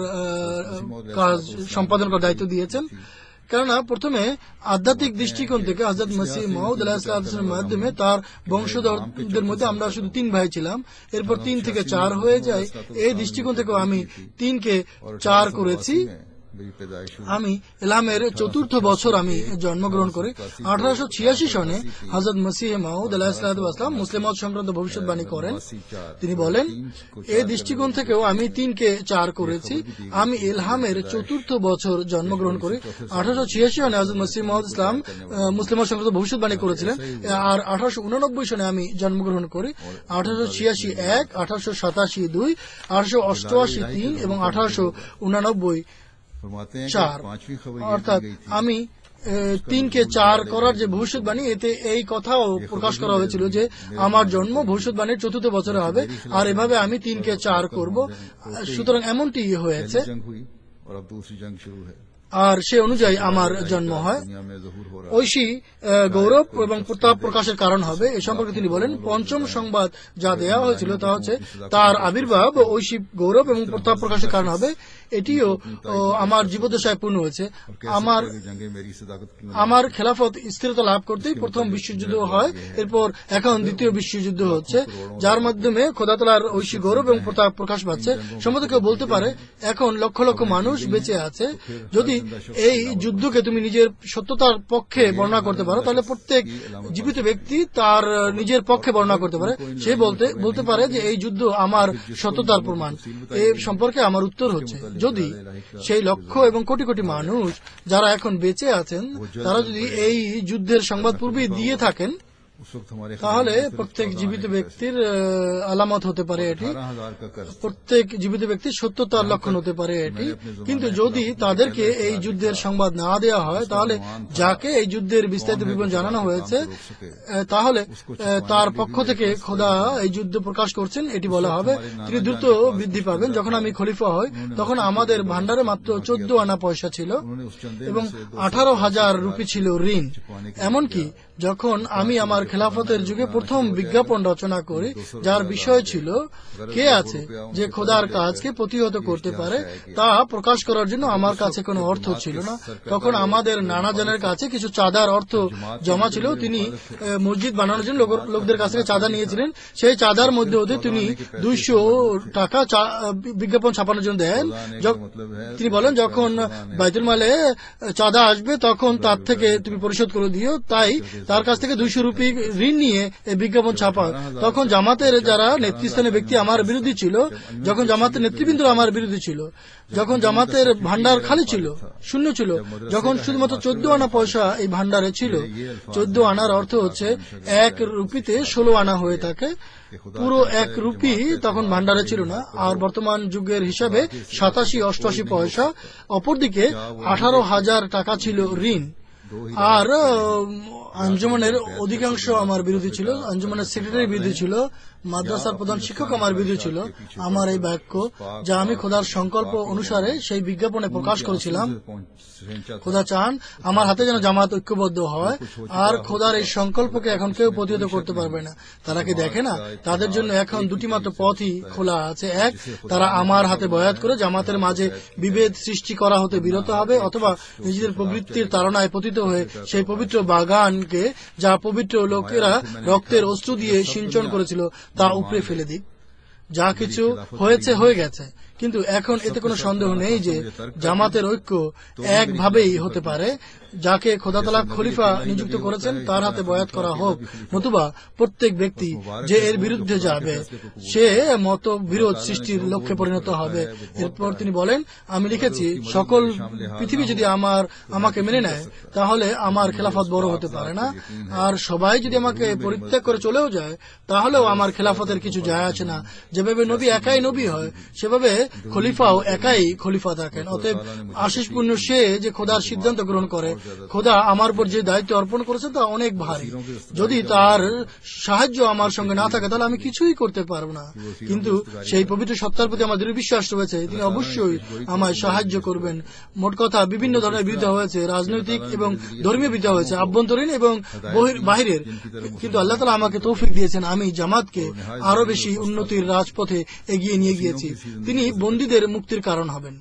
কাজ সম্পাদন করার দায়িত্ব দিয়েছেন। কেননা প্রথমে আধ্যাত্মিক দৃষ্টিকোণ থেকে হযরত মসিহ মাউদ আলাইহিস সালামের মাধ্যমে তার বংশধরদের মধ্যে আমরা শুধু 3 ভাই ছিলাম। এরপর 3 থেকে 4 হয়ে যায়। এই দৃষ্টিকোণ থেকেও আমি 3কে 4 করেছি। আমি ইলহামের 4র্থ বছর আমি জন্মগ্রহণ করি। 1886 সনে হযরত মসিহ মাউদ আলাইহিস সালাম মুসলিমত সংক্রান্ত ভবিষ্যৎবাণী করেন। তিনি বলেন, এই দৃষ্টিকোণ থেকেও আমি 3কে 4 করেছি। আমি ইলহামের 4র্থ বছর জন্মগ্রহণ করি। 1886 সনে হযরত মসিহ মাউদ ইসলাম মুসলিমত সংক্রান্ত ভবিষ্যৎবাণী করেছিলেন। আর 1889 সনে আমি জন্মগ্রহণ করি। 1886 1, 1887 2, 1888 3 এবং 1889 4, অর্থাৎ আমি 3কে 4 করার যে ভবিষ্যৎবাণী, এতে এই কথাও প্রকাশ করা হয়েছিল যে আমার জন্ম ভবিষ্যৎবাণীর 4র্থ বছরে হবে, আর এভাবে আমি 3কে 4 করব। সুতরাং এমনটি হয়েছে, আর সে অনুযায়ী আমার জন্ম হয়। ঐশী গৌরব এবং প্রতাপ প্রকাশের কারণ হবে, এ সম্পর্কে তিনি বলেন, পঞ্চম সংবাদ যা দেয়া হয়েছিল তা হচ্ছে তার আবির্ভাব ঐশী গৌরব এবং প্রতাপ প্রকাশের কারণ হবে। এটিও আমার জীবদ্দশায় পূর্ণ হয়েছে। আমার খেলাফত স্থিরতা লাভ করতেই প্রথম বিশ্বযুদ্ধ হয়, এরপর এখন দ্বিতীয় বিশ্বযুদ্ধ হচ্ছে, যার মাধ্যমে খোদা তাআলার ঐশী গৌরব এবং প্রতাপ প্রকাশ পাচ্ছে। সম্ভবত কেউ বলতে পারে এখন লক্ষ লক্ষ মানুষ বেঁচে আছে। যদি এই যুদ্ধকে তুমি নিজের সত্যতার পক্ষে বর্ণনা করতে পারো, তাহলে প্রত্যেক জীবিত ব্যক্তি তার নিজের পক্ষে বর্ণনা করতে পারে। সে বলতে পারে যে এই যুদ্ধ আমার সত্যতার প্রমাণ। এ সম্পর্কে আমার উত্তর হচ্ছে, যদি সেই লক্ষ এবং কোটি কোটি মানুষ যারা এখন বেঁচে আছেন তারা যদি এই যুদ্ধের সংবাদ পূর্বেই দিয়ে থাকেন, তাহলে প্রত্যেক জীবিত ব্যক্তির আলামত হতে পারে এটি, প্রত্যেক জীবিত ব্যক্তির সত্যতার লক্ষণ হতে পারে এটি। কিন্তু যদি তাদেরকে এই যুদ্ধের সংবাদ না দেওয়া হয়, তাহলে যাকে এই যুদ্ধের বিস্তারিত বিবরণ জানানো হয়েছে, তাহলে তার পক্ষ থেকে খোদা এই যুদ্ধ প্রকাশ করছেন এটি বলা হবে। তিনি দ্রুত বৃদ্ধি পাবেন। যখন আমি খলিফা হই তখন আমাদের ভান্ডারে মাত্র 14 আনা পয়সা ছিল এবং 18,000 রুপি ছিল ঋণ। এমনকি যখন আমি আমার খেলাফতের যুগে প্রথম বিজ্ঞাপন রচনা করি, যার বিষয় ছিল কে আছে যে খোদার কাজকে প্রতিহত করতে পারে। তা প্রকাশ করার জন্য আমার কাছে কোনো অর্থ ছিল না। তখন আমাদের নানাজনের কাছে কিছু চাঁদার অর্থ জমা ছিল। তিনি মসজিদ বানানোর জন্য লোকদের কাছ থেকে চাঁদা নিয়েছিলেন। সেই চাঁদার মধ্যে হতে তিনি 200 টাকা বিজ্ঞাপন ছাপানোর জন্য দেন। তিনি বলেন, যখন বাইতুল মালে চাঁদা আসবে তখন তার থেকে তুমি পরিশোধ করে দিও। তাই তার কাছ থেকে 200 রুপি ঋণ নিয়ে এই বিজ্ঞাপন ছাপা। তখন জামাতের যারা নেতৃস্থানীয় ব্যক্তি আমার বিরোধী ছিল, যখন জামাতের নেতৃবৃন্দ আমার বিরোধী ছিল, যখন জামাতের ভান্ডার খালি ছিল, শূন্য ছিল, যখন শুধুমাত্র 14 আনা পয়সা এই ভান্ডারে ছিল। 14 আনার অর্থ হচ্ছে 1 রুপিতে 16 আনা হয়ে থাকে। পুরো 1 রুপি তখন ভান্ডারে ছিল না। আর বর্তমান যুগের হিসাবে 87-88 পয়সা। অপরদিকে 18,000 টাকা ছিল ঋণ। আর আঞ্জুমানের অধিকাংশ আমার বিরোধী ছিল, আঞ্জুমানের সেক্রেটারি বিরোধী ছিল, মাদ্রাসার প্রধান শিক্ষক আমার বিরোধী ছিল। আমার এই বাক্য যা আমি খোদার সংকল্প অনুসারে সেই বিজ্ঞাপনে প্রকাশ করেছিলাম, খোদা চান আমার হাতে যেন জামাত ঐক্যবদ্ধ হয়। আর খোদার এই সংকল্পকে এখন কেউ প্রতিহত করতে পারবে না। তারা কি দেখে না, তাদের জন্য এখন 2টি মাত্র পথই খোলা আছে। এক, তারা আমার হাতে বয়াত করে জামাতের মাঝে বিভেদ সৃষ্টি করা হতে বিরত হবে, অথবা নিজেদের প্রবৃত্তির তাড়নায় পতিত হয়ে সেই পবিত্র বাগানকে, যা পবিত্র লোকেরা রক্তের অশ্রু দিয়ে সিঞ্চন করেছিল, তা উপড়ে ফেলে দিক। যা কিছু হয়েছে হয়ে গেছে, কিন্তু এখন এতে কোনো সন্দেহ নেই যে জামাতের ঐক্য একভাবেই হতে পারে। যাকে খোদা তাআলা খলিফা নিযুক্ত করেছেন তার হাতে বয়াত করা হোক, নতুবা প্রত্যেক ব্যক্তি যে এর বিরুদ্ধে যাবে সে মতবিরোধ সৃষ্টির লক্ষ্যে পরিণত হবে। এরপর তিনি বলেন, আমি লিখেছি সকল পৃথিবী যদি আমাকে মেনে নেয় তাহলে আমার খেলাফত বড় হতে পারে না। আর সবাই যদি আমাকে পরিত্যাগ করে চলেও যায় তাহলেও আমার খেলাফতের কিছু যায় আসে না। যেভাবে নবী একাই নবী হয় সেভাবে খলিফাও একাই খলিফা থাকেন। অতএব আশিসপূর্ণ সে যে খোদার সিদ্ধান্ত গ্রহণ করে। খোদা আমার উপর যে দায়িত্ব অর্পণ করেছে তা অনেক ভারী। যদি তার সাহায্য আমার সঙ্গে না থাকে তাহলে আমি কিছুই করতে পারবো না। কিন্তু সেই পবিত্র সত্তার প্রতি আমার দৃঢ় বিশ্বাস রয়েছে, তিনি অবশ্যই আমায় সাহায্য করবেন। মোট কথা বিভিন্ন ধরনের বিরোধিতা হয়েছে, রাজনৈতিক এবং ধর্মীয় বিরোধিতা হয়েছে, আভ্যন্তরীণ এবং বাহিরের। কিন্তু আল্লাহ তাআলা আমাকে তৌফিক দিয়েছেন, আমি জামাতকে আরো বেশি উন্নতির রাজপথে এগিয়ে নিয়ে গিয়েছি। তিনি বন্দীদের মুক্তির কারণ হবেন।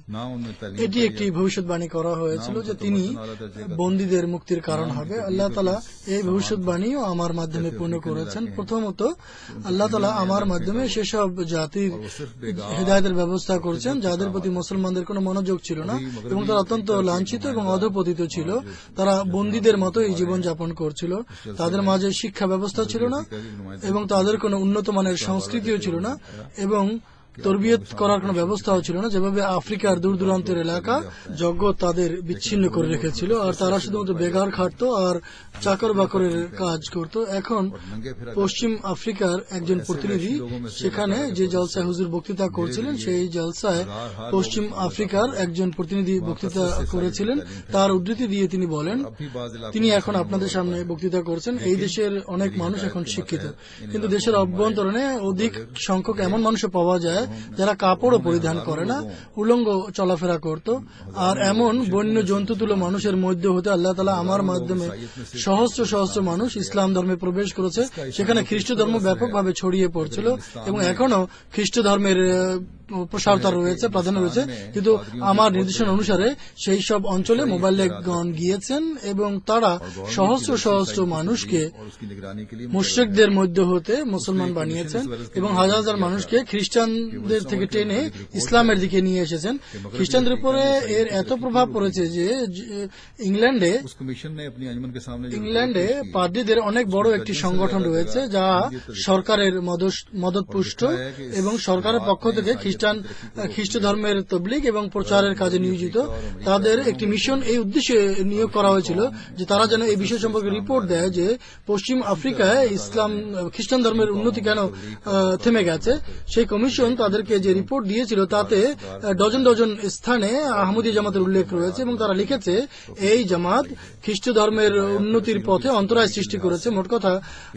এটি একটি ভবিষ্যৎবাণী করা হয়েছিল যে তিনি বন্দীদের মুক্তির কারণ হবে। আল্লাহ তাআলা এই ভবিষ্যৎবাণীও আমার মাধ্যমে পূর্ণ করেছেন। প্রথমত আল্লাহ তাআলা আমার মাধ্যমে সেসব জাতির হেদায়েতের ব্যবস্থা করছেন যাদের প্রতি মুসলমানদের কোনো মনোযোগ ছিল না এবং তারা অত্যন্ত লাঞ্ছিত এবং অধঃপতিত ছিল। তারা বন্দীদের মতোই জীবনযাপন করছিল। তাদের মাঝে শিক্ষা ব্যবস্থা ছিল না এবং তাদের কোনো উন্নত মানের সংস্কৃতিও ছিল না এবং তরবিয়ত করার কোনো ব্যবস্থাও ছিল না। যেভাবে আফ্রিকার দূর দূরান্তের এলাকা জগৎ তাদের বিচ্ছিন্ন করে রেখেছিল আর তারা শুধুমাত্র বেগার খাটতো আর চাকর বাকরের কাজ করত। এখন পশ্চিম আফ্রিকার একজন প্রতিনিধি সেখানে যে জলসায় হুজুর বক্তৃতা করছিলেন, সেই জলসায় পশ্চিম আফ্রিকার একজন প্রতিনিধি বক্তৃতা করেছিলেন। তার উদ্ধৃতি দিয়ে তিনি বলেন, তিনি এখন আপনাদের সামনে বক্তৃতা করছেন। এই দেশের অনেক মানুষ এখন শিক্ষিত, কিন্তু দেশের অভ্যন্তরণে অধিক সংখ্যক এমন মানুষও পাওয়া যায় যারা কাপড়ও পরিধান করে না, উলঙ্গ চলাফেরা করত। আর এমন বন্য জন্তুতুল্য মানুষের মধ্যে হতে আল্লাহ তাআলা আমার মাধ্যমে সহস্র সহস্র মানুষ ইসলাম ধর্মে প্রবেশ করেছে। সেখানে খ্রিস্ট ধর্ম ব্যাপকভাবে ছড়িয়ে পড়ছিল এবং এখনো খ্রিস্ট ধর্মের প্রসারতা রয়েছে, প্রাধান্য রয়েছে। কিন্তু আমার নির্দেশনা অনুসারে সেই সব অঞ্চলে মোবাল্লেগগণ গিয়েছেন এবং তারা সহস্র সহস্র মানুষকে মুশরিকদের মধ্যে হতে মুসলমান বানিয়েছেন এবং হাজার হাজার মানুষকে খ্রিস্টানদের থেকে টেনে ইসলামের দিকে নিয়ে এসেছেন। খ্রিস্টানদের উপরে এর এত প্রভাব পড়েছে যে ইংল্যান্ডে পাদ্রীদের অনেক বড় একটি সংগঠন রয়েছে যা সরকারের মদতপুষ্ট এবং সরকারের পক্ষ থেকে খ্রিস্ট ধর্মের তবলিগ এবং প্রচারের কাজে নিয়োজিত। তাদের একটি মিশন এই উদ্দেশ্যে নিয়োগ করা হয়েছিল যে তারা যেন এই বিষয় সম্পর্কে রিপোর্ট দেয় যে পশ্চিম আফ্রিকায় খ্রিস্টান ধর্মের উন্নতি কেন থেমে গেছে। সেই কমিশন তাদেরকে যে রিপোর্ট দিয়েছিল তাতে ডজন ডজন স্থানে আহমদী জামাতের উল্লেখ রয়েছে এবং তারা লিখেছে এই জামাত খ্রিস্ট ধর্মের উন্নতির পথে অন্তরায় সৃষ্টি করেছে। মোট কথা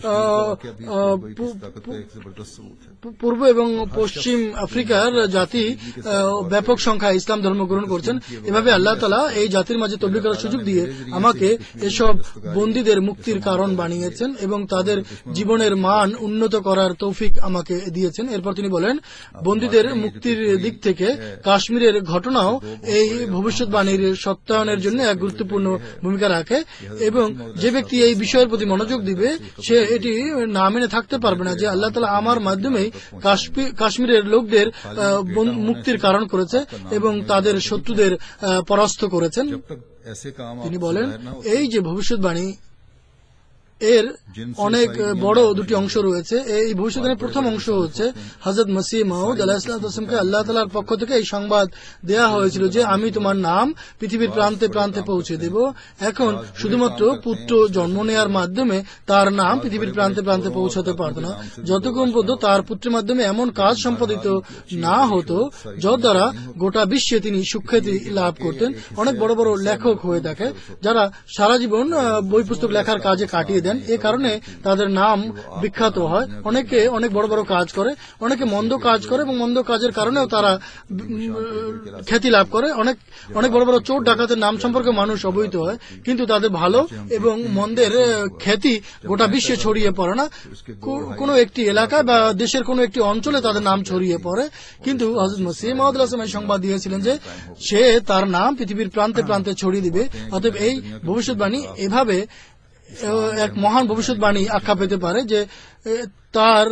পূর্ব এবং পশ্চিম আফ্রিকার জাতি ব্যাপক সংখ্যায় ইসলাম ধর্ম গ্রহণ করছেন। এভাবে আল্লাহ তাআলা এই জাতির মাঝে তবলীগ করার সুযোগ দিয়ে আমাকে এসব বন্দীদের মুক্তির কারণ বানিয়েছেন এবং তাদের জীবনের মান উন্নত করার তৌফিক আমাকে দিয়েছেন। এরপর তিনি বলেন, বন্দীদের মুক্তির দিক থেকে কাশ্মীরের ঘটনাও এই ভবিষ্যৎবাণীর সত্যায়নের জন্য এক গুরুত্বপূর্ণ ভূমিকা রাখে এবং যে ব্যক্তি এই বিষয়ের প্রতি মনোযোগ দিবে সে এটি না মেনে থাকতে পারবে না যে আল্লাহ তাআলা আমার মাধ্যমে কাশ্মীরের লোকদের মুক্তির কারণ করেছে এবং তাদের শত্রুদের পরাস্ত করেছেন। তিনি বলেন, এই যে ভবিষ্যৎবাণী এর অনেক বড় দুটি অংশ রয়েছে। এই ভবিষ্যৎবাণীর প্রথম অংশ হচ্ছে হযরত মসিহ মাউদ আলাইহিস সালামকে আল্লাহ তাআলার পক্ষ থেকে এই সংবাদ দেয়া হয়েছিল যে আমি তোমার নাম পৃথিবীর প্রান্তে প্রান্তে পৌঁছে দেব। এখন শুধুমাত্র পুত্র জন্ম নেওয়ার মাধ্যমে তার নাম পৃথিবীর প্রান্তে প্রান্তে পৌঁছাতে পারত না, যতক্ষণ পর্যন্ত তার পুত্রের মাধ্যমে এমন কাজ সম্পাদিত না হতো যার দ্বারা গোটা বিশ্বে তিনি সুখ্যাতি লাভ করতেন। অনেক বড় বড় লেখক হয়ে থাকে যারা সারা জীবন বই পুস্তক লেখার কাজে কাটিয়ে দেন, এ কারণে তাদের নাম বিখ্যাত হয়। অনেকে অনেক বড় বড় কাজ করে, অনেকে মন্দ কাজ করে এবং মন্দ কাজের কারণেও তারা খ্যাতি লাভ করে। অনেক বড় বড় চোর ডাকাতের নাম সম্পর্কে মানুষ অবহিত হয়, কিন্তু তাদের ভালো এবং মন্দের খ্যাতি গোটা বিশ্বে ছড়িয়ে পড়ে না। কোনো একটি এলাকায় বা দেশের কোনো একটি অঞ্চলে তাদের নাম ছড়িয়ে পড়ে। কিন্তু হযরত মসিহ মাউদ আলাইহিস সালাম সংবাদ দিয়েছিলেন যে সে তার নাম পৃথিবীর প্রান্তে প্রান্তে ছড়িয়ে দিবে। অতএব এই ভবিষ্যৎবাণী এভাবে এক মহান ভবিষ্যৎবাণী আখ্যা পেতে পারে যে তার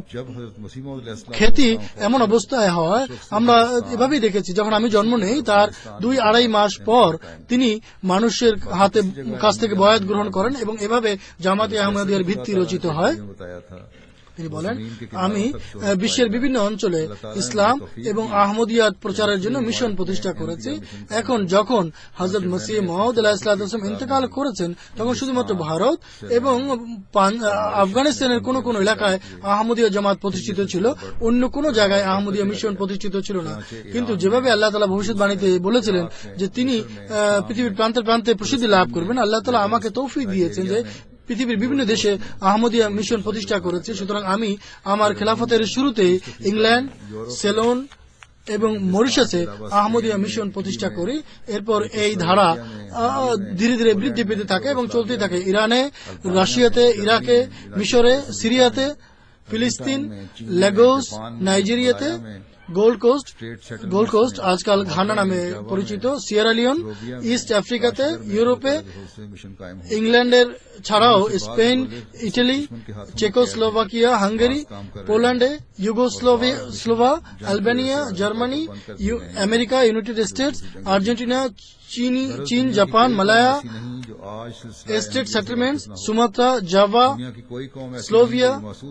খ্যাতি এমন অবস্থায় হয়। আমরা এভাবেই দেখেছি, যখন আমি জন্ম নেই তার 2-2.5 মাস পর তিনি মানুষের কাছ থেকে বয়াত গ্রহণ করেন এবং এভাবে জামাতে আহমদিয়ার ভিত্তি রচিত হয়। তিনি বলেন, আমি বিশ্বের বিভিন্ন অঞ্চলে ইসলাম এবং আহমদিয়াত প্রচারের জন্য মিশন প্রতিষ্ঠা করেছি। এখন যখন হযরত মসিহ মাউদ আলাইহিস সালাম ইন্তেকাল করেছেন তখন শুধুমাত্র ভারত এবং আফগানিস্তানের কোন কোন এলাকায় আহমদিয়া জামাত প্রতিষ্ঠিত ছিল, অন্য কোন জায়গায় আহমদিয়া মিশন প্রতিষ্ঠিত ছিল না। কিন্তু যেভাবে আল্লাহ তাআলা ভবিষ্যৎবাণীতে বলেছিলেন যে তিনি পৃথিবীর প্রান্তে প্রান্তে প্রসিদ্ধি লাভ করবেন, আল্লাহ তাআলা আমাকে তৌফিক দিয়েছেন যে পৃথিবীর বিভিন্ন দেশে আহমদিয়া মিশন প্রতিষ্ঠা করেছে। সুতরাং আমি আমার খেলাফতের শুরুতে ইংল্যান্ড, সেলন এবং মরিশাসে আহমদিয়া মিশন প্রতিষ্ঠা করি। এরপর এই ধারা ধীরে ধীরে বৃদ্ধি পেতে থাকে এবং চলতেই থাকে। ইরানে, রাশিয়াতে, ইরাকে, মিশরে, সিরিয়াতে, ফিলিস্তিন, লেগোস, নাইজেরিয়াতে, গোল্ড কোস্ট আজকাল ঘানা নামে পরিচিত, সিয়েরা লিওন, ইস্ট আফ্রিকাতে, ইউরোপে, ইংল্যান্ডের ছাড়াও Spain, Italy, Czechoslovakia, Hungary, পোল্যান্ডে, ইউগোস্লোভা, Albania, Germany, America, United states, Argentina, চীন, Japan, মালয়া, estate settlements, Sumatra, Java, স্লোভিয়া,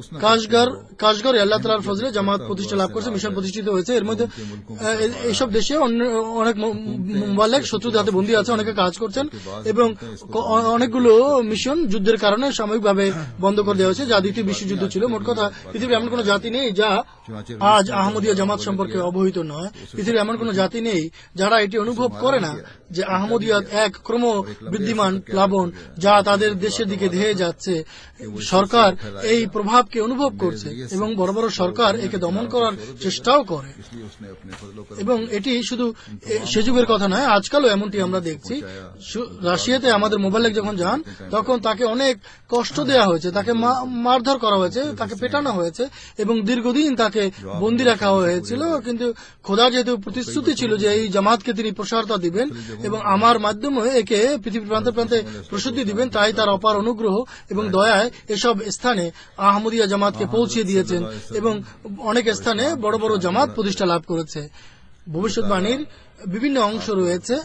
Kashgar আল্লাহ তাআলার ফজলে জামাত প্রতিষ্ঠা লাভ করেছে, মিশন প্রতিষ্ঠিত হয়েছে। এর মধ্যে এইসব দেশে অনেক মুবাল্লিগ শত্রুদের হাতে বন্দী আছে, অনেকে কাজ করছেন এবং অনেকগুলো মিশন যুদ্ধের কারণে সাময়িকভাবে বন্ধ করে দেওয়া হয়েছে, যা দ্বিতীয় বিশ্বযুদ্ধ ছিল। মোট কথা পৃথিবীর এমন কোন জাতি নেই যা আজ আহমদিয়া জামাত সম্পর্কে অবহিত নয়। পৃথিবীর এমন কোন জাতি নেই যারা এটি অনুভব করে না যে আহমদিয়াত এক ক্রম বৃদ্ধিমান প্লাবন যা তাদের দেশের দিকে ধেয়ে যাচ্ছে। সরকার এই প্রভাবকে অনুভব করছে এবং বড় বড় সরকার একে দমন করার চেষ্টাও করে। এবং এটি শুধু সে যুগের কথা নয়, আজকালও এমনটি আমরা দেখছি। রাশিয়াতে আমাদের মোবাইলে যখন যান তখন তাকে অনেক কষ্ট দেওয়া হয়েছে, তাকে মারধর করা হয়েছে, তাকে পেটানো হয়েছে এবং দীর্ঘদিন তাকে বন্দী রাখা হয়েছিল। কিন্তু খোদার যেহেতু প্রতিশ্রুতি ছিল যে এই জামাতকে তিনি প্রসারতা দিবেন এবং আমার মাধ্যমে একে পৃথিবীর প্রান্তে প্রান্তে প্রসিদ্ধি দিবেন, তাই তার অপার অনুগ্রহ এবং দয়ায় এসব স্থানে আহমদিয়া জামাতকে পৌঁছে দিয়েছেন এবং অনেক স্থানে বড় বড় জামাত প্রতিষ্ঠা লাভ করেছে। ভবিষ্যৎবাণীর বিভিন্ন অংশ রয়েছে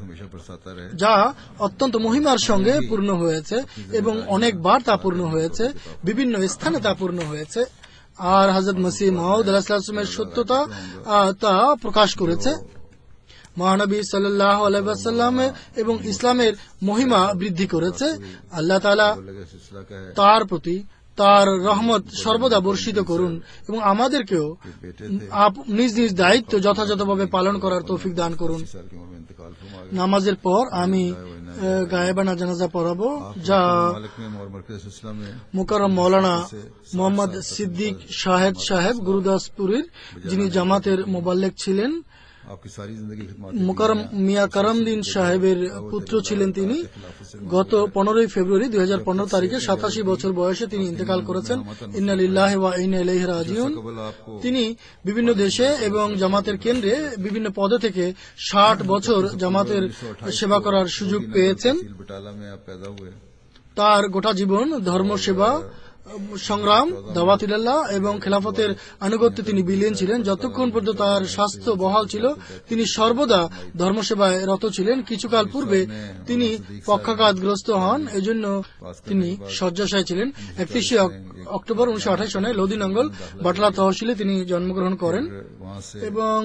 যা অত্যন্ত মহিমার সঙ্গে পূর্ণ হয়েছে এবং অনেকবার তা পূর্ণ হয়েছে, বিভিন্ন স্থানে তা পূর্ণ হয়েছে। আর হযরত মসিহ মাউদ আলাইহিস সালামের সত্যতা তা প্রকাশ করেছে। মহানবী সাল্লাল্লাহু আলাইহি ওয়াসাল্লাম এবং ইসলামের মহিমা বৃদ্ধি করেছে। আল্লাহ তাআলা তার প্রতি তার রহমত সর্বদা বর্ষিত করুন এবং আমাদেরকেও कि बेटे थे নিজ নিজ দায়িত্ব যথাযথভাবে পালন করার তৌফিক দান করুন। 80 साल की उम्र में इंतकाल फरमा गए। নামাজের পর আমি গায়েবানা জানাজা পড়াবো, যা मालिक में और मरकज इस्लाम में মুকাররম মৌলানা মোহাম্মদ সিদ্দিক শাহেদ সাহেব গুরুদাসপুরীর, যিনি জামাতের মোবাল্লেগ ছিলেন। आपकी सारी जिंदगी खिदमत মুকাররম মিয়া করমদ্দিন সাহেবের পুত্র ছিলেন তিনি। গত 15 ফেব্রুয়ারি 2015 তারিখে 87 বছর বয়সে তিনি ইন্তেকাল করেছেন। ইন্না লিল্লাহি ওয়া ইন্না ইলাইহি রাজিউন। कबल आपको তিনি বিভিন্ন দেশে এবং জামাতের কেন্দ্রে বিভিন্ন পদে থেকে 60 বছর জামাতের সেবা করার সুযোগ পেয়েছেন। तहसील बटाला में आप पैदा हुए। তার গোটা জীবন ধর্মসেবা, সংগ্রাম, দাওয়াতিল্লাহ এবং খেলাফতের আনুগত্যে তিনি বিলীন ছিলেন। যতক্ষণ পর্যন্ত তার স্বাস্থ্য বহাল ছিল তিনি সর্বদা ধর্মসেবায় রত ছিলেন। কিছুকাল পূর্বে তিনি পক্ষাঘাতগ্রস্ত হন, এজন্য তিনি শয্যাশায়ী ছিলেন। 31 অক্টোবর 1928 সনে লোদিনঙ্গল বাটলা তহসিলে তিনি জন্মগ্রহণ করেন वहां से এবং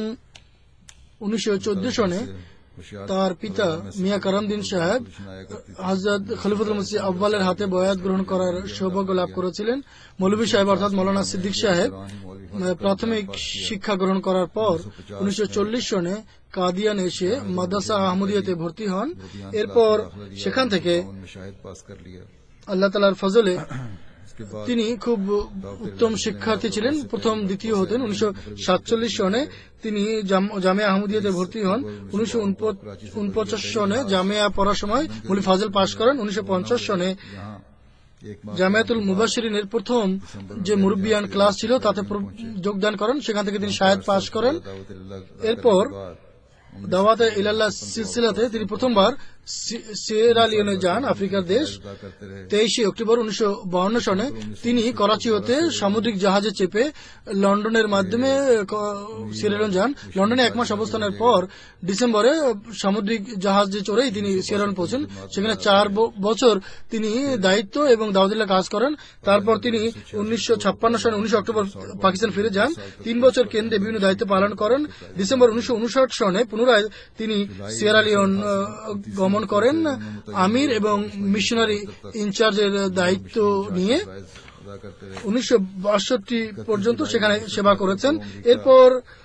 1914 সনে তার পিতা মিয়া করমদ্দিন সাহেব হযরত খলিফাতুল মসিহ আউয়ালের হাতে বয়াত গ্রহণ করার সৌভাগ্য লাভ করেছিলেন। মৌলভী সাহেব অর্থাৎ মৌলানা সিদ্দিক সাহেব প্রাথমিক শিক্ষা গ্রহণ করার পর 1940 সনে কাদিয়ান এসে মাদ্রাসা আহমদিয়াতে ভর্তি হন। এরপর সেখান থেকে उनमें शाहिद पास कर लिया। আল্লাহ তাআলার ফজলে इसके बाद তিনি খুব উত্তম শিক্ষার্থী ছিলেন, প্রথম দ্বিতীয় হতেন। 1947 সনে তিনি জামিয়া আহমদিয়াতে ভর্তি হন। 1949 সনে জামিয়া পড়ার সময় মুফতি ফাজল পাশ করেন। 1950 সনে यहाँ एक माह জামিয়াতুল মুবাশশিরিনের প্রথম যে মুরব্বিয়ান ক্লাস ছিল তাতে যোগদান করেন, সেখান থেকে তিনি শাহেদ পাশ করেন। এরপর দাওয়াতে ইলাল্লাহ সিলসিলাতে তিনি প্রথমবার সিয়েরা লিওনে যান, আফ্রিকার দেশ। 23 অক্টোবর 1952 সনে তিনি করাচি হতে সামুদ্রিক জাহাজে চেপে লন্ডনের মাধ্যমে সিয়েরা লিওন যান। লন্ডনে 1 মাস অবস্থানের পর ডিসেম্বরে সামুদ্রিক জাহাজে চড়েই তিনি সিয়েরা লিওন পৌঁছেন। সেখানে 4 বছর তিনি দায়িত্ব এবং দাওয়াতিল্লাহ কাজ করেন। তারপর তিনি 1956 সনে 19 অক্টোবর পাকিস্তান ফিরে যান। 3 বছর কেন্দ্রে বিভিন্ন দায়িত্ব পালন করেন। ডিসেম্বর 1959 সনে পুনরায় তিনি সিয়েরা লিওন গমন করেন আমির এবং মিশনারি ইনচার্জের দায়িত্ব নিয়ে। 1962 পর্যন্ত সেখানে সেবা করেছেন। এরপর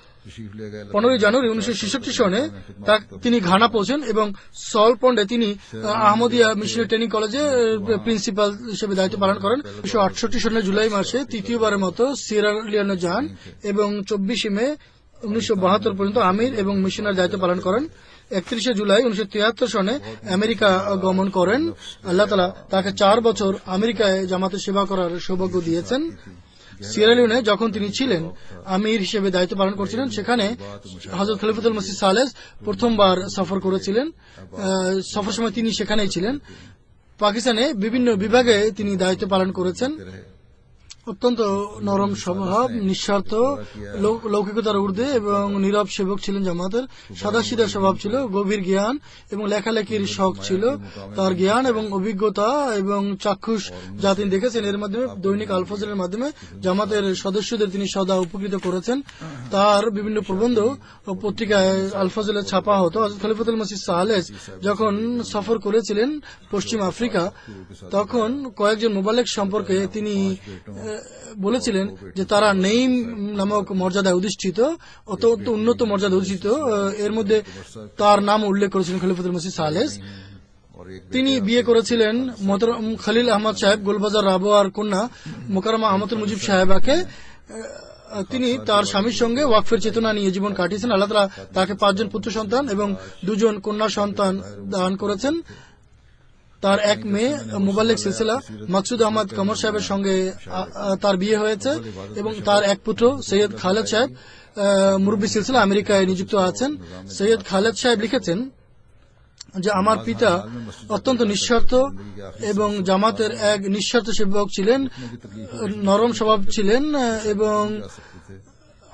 15 জানুয়ারি 1966 সনে তিনি ঘানা পৌঁছেন এবং সলপন্ডে তিনি আহমদিয়া মিশনারি ট্রেনিং কলেজে প্রিন্সিপাল হিসেবে দায়িত্ব পালন করেন। 1968 সনের জুলাই মাসে তৃতীয়বারের মতো সিয়েরা লিওনে যান এবং 24 মে 1972 পর্যন্ত আমির এবং মিশনারি দায়িত্ব পালন করেন। 31 জুলাই 1973 সনে আমেরিকা গমন করেন। আল্লাহ তাআলা তাকে 4 বছর আমেরিকায় জামাতে সেবা করার সৌভাগ্য দিয়েছেন। সিয়েরা লিওনে যখন তিনি ছিলেন আমির হিসেবে দায়িত্ব পালন করছিলেন, সেখানে হযরত খলিফাতুল মসিহ সালেস প্রথমবার সফর করেছিলেন। সফর সময় তিনি সেখানেই ছিলেন। পাকিস্তানে বিভিন্ন বিভাগে তিনি দায়িত্ব পালন করেছেন। অত্যন্ত নরম স্বভাব, নিঃস্বার্থ, লৌকিকতার ঊর্ধ্বে এবং নীরব সেবক ছিলেন জামাতের। সাদাসিধা স্বভাব ছিল, গভীর জ্ঞান এবং লেখালেখির শখ ছিল। তার জ্ঞান এবং অভিজ্ঞতা এবং চাক্ষুষ যা তিনি দেখেছেন, এর মাধ্যমে দৈনিক আল ফজলের মাধ্যমে জামাতের সদস্যদের তিনি সদা উপকৃত করেছেন। তার বিভিন্ন প্রবন্ধ ও পত্রিকায় আল ফজলে ছাপা হতো। হযরত খলিফাতুল মসিহ সালেস যখন সফর করেছিলেন পশ্চিম আফ্রিকা, তখন কয়েকজন মুবাল্লিগ সম্পর্কে তিনি বলেছিলেন যে তারা নেইম নামক মর্যাদায় অধিষ্ঠিত, অত্যন্ত উন্নত মর্যাদায় অধিষ্ঠিত। এর মধ্যে তার নাম উল্লেখ করেছিলেন খলিফাতুল মসিহ সালেস। তিনি বিয়ে করেছিলেন মোহতরম খলিল আহমদ সাহেব গোলবাজার রাবোয়ার কন্যা মোকাররমা আহমদুল মুজিব সাহেবাকে। তিনি তার স্বামীর সঙ্গে ওয়াকফের চেতনা নিয়ে জীবন কাটিয়েছেন। আল্লাহ তাআলা তাকে 5 জন পুত্র সন্তান এবং 2 জন কন্যা সন্তান দান করেছেন। তার এক মেয়ে মুবাল্লিগ সিলসিলা মাকসুদ আহমদ কমর সাহেবের সঙ্গে তার বিয়ে হয়েছে এবং তার এক পুত্র সৈয়দ খালেদ সাহেব মুরব্বী সিলসিলা আমেরিকায় নিযুক্ত আছেন। সৈয়দ খালেদ সাহেব লিখেছেন যে আমার পিতা অত্যন্ত নিঃস্বার্থ এবং জামাতের এক নিঃস্বার্থ সেবক ছিলেন, নরম স্বভাব ছিলেন এবং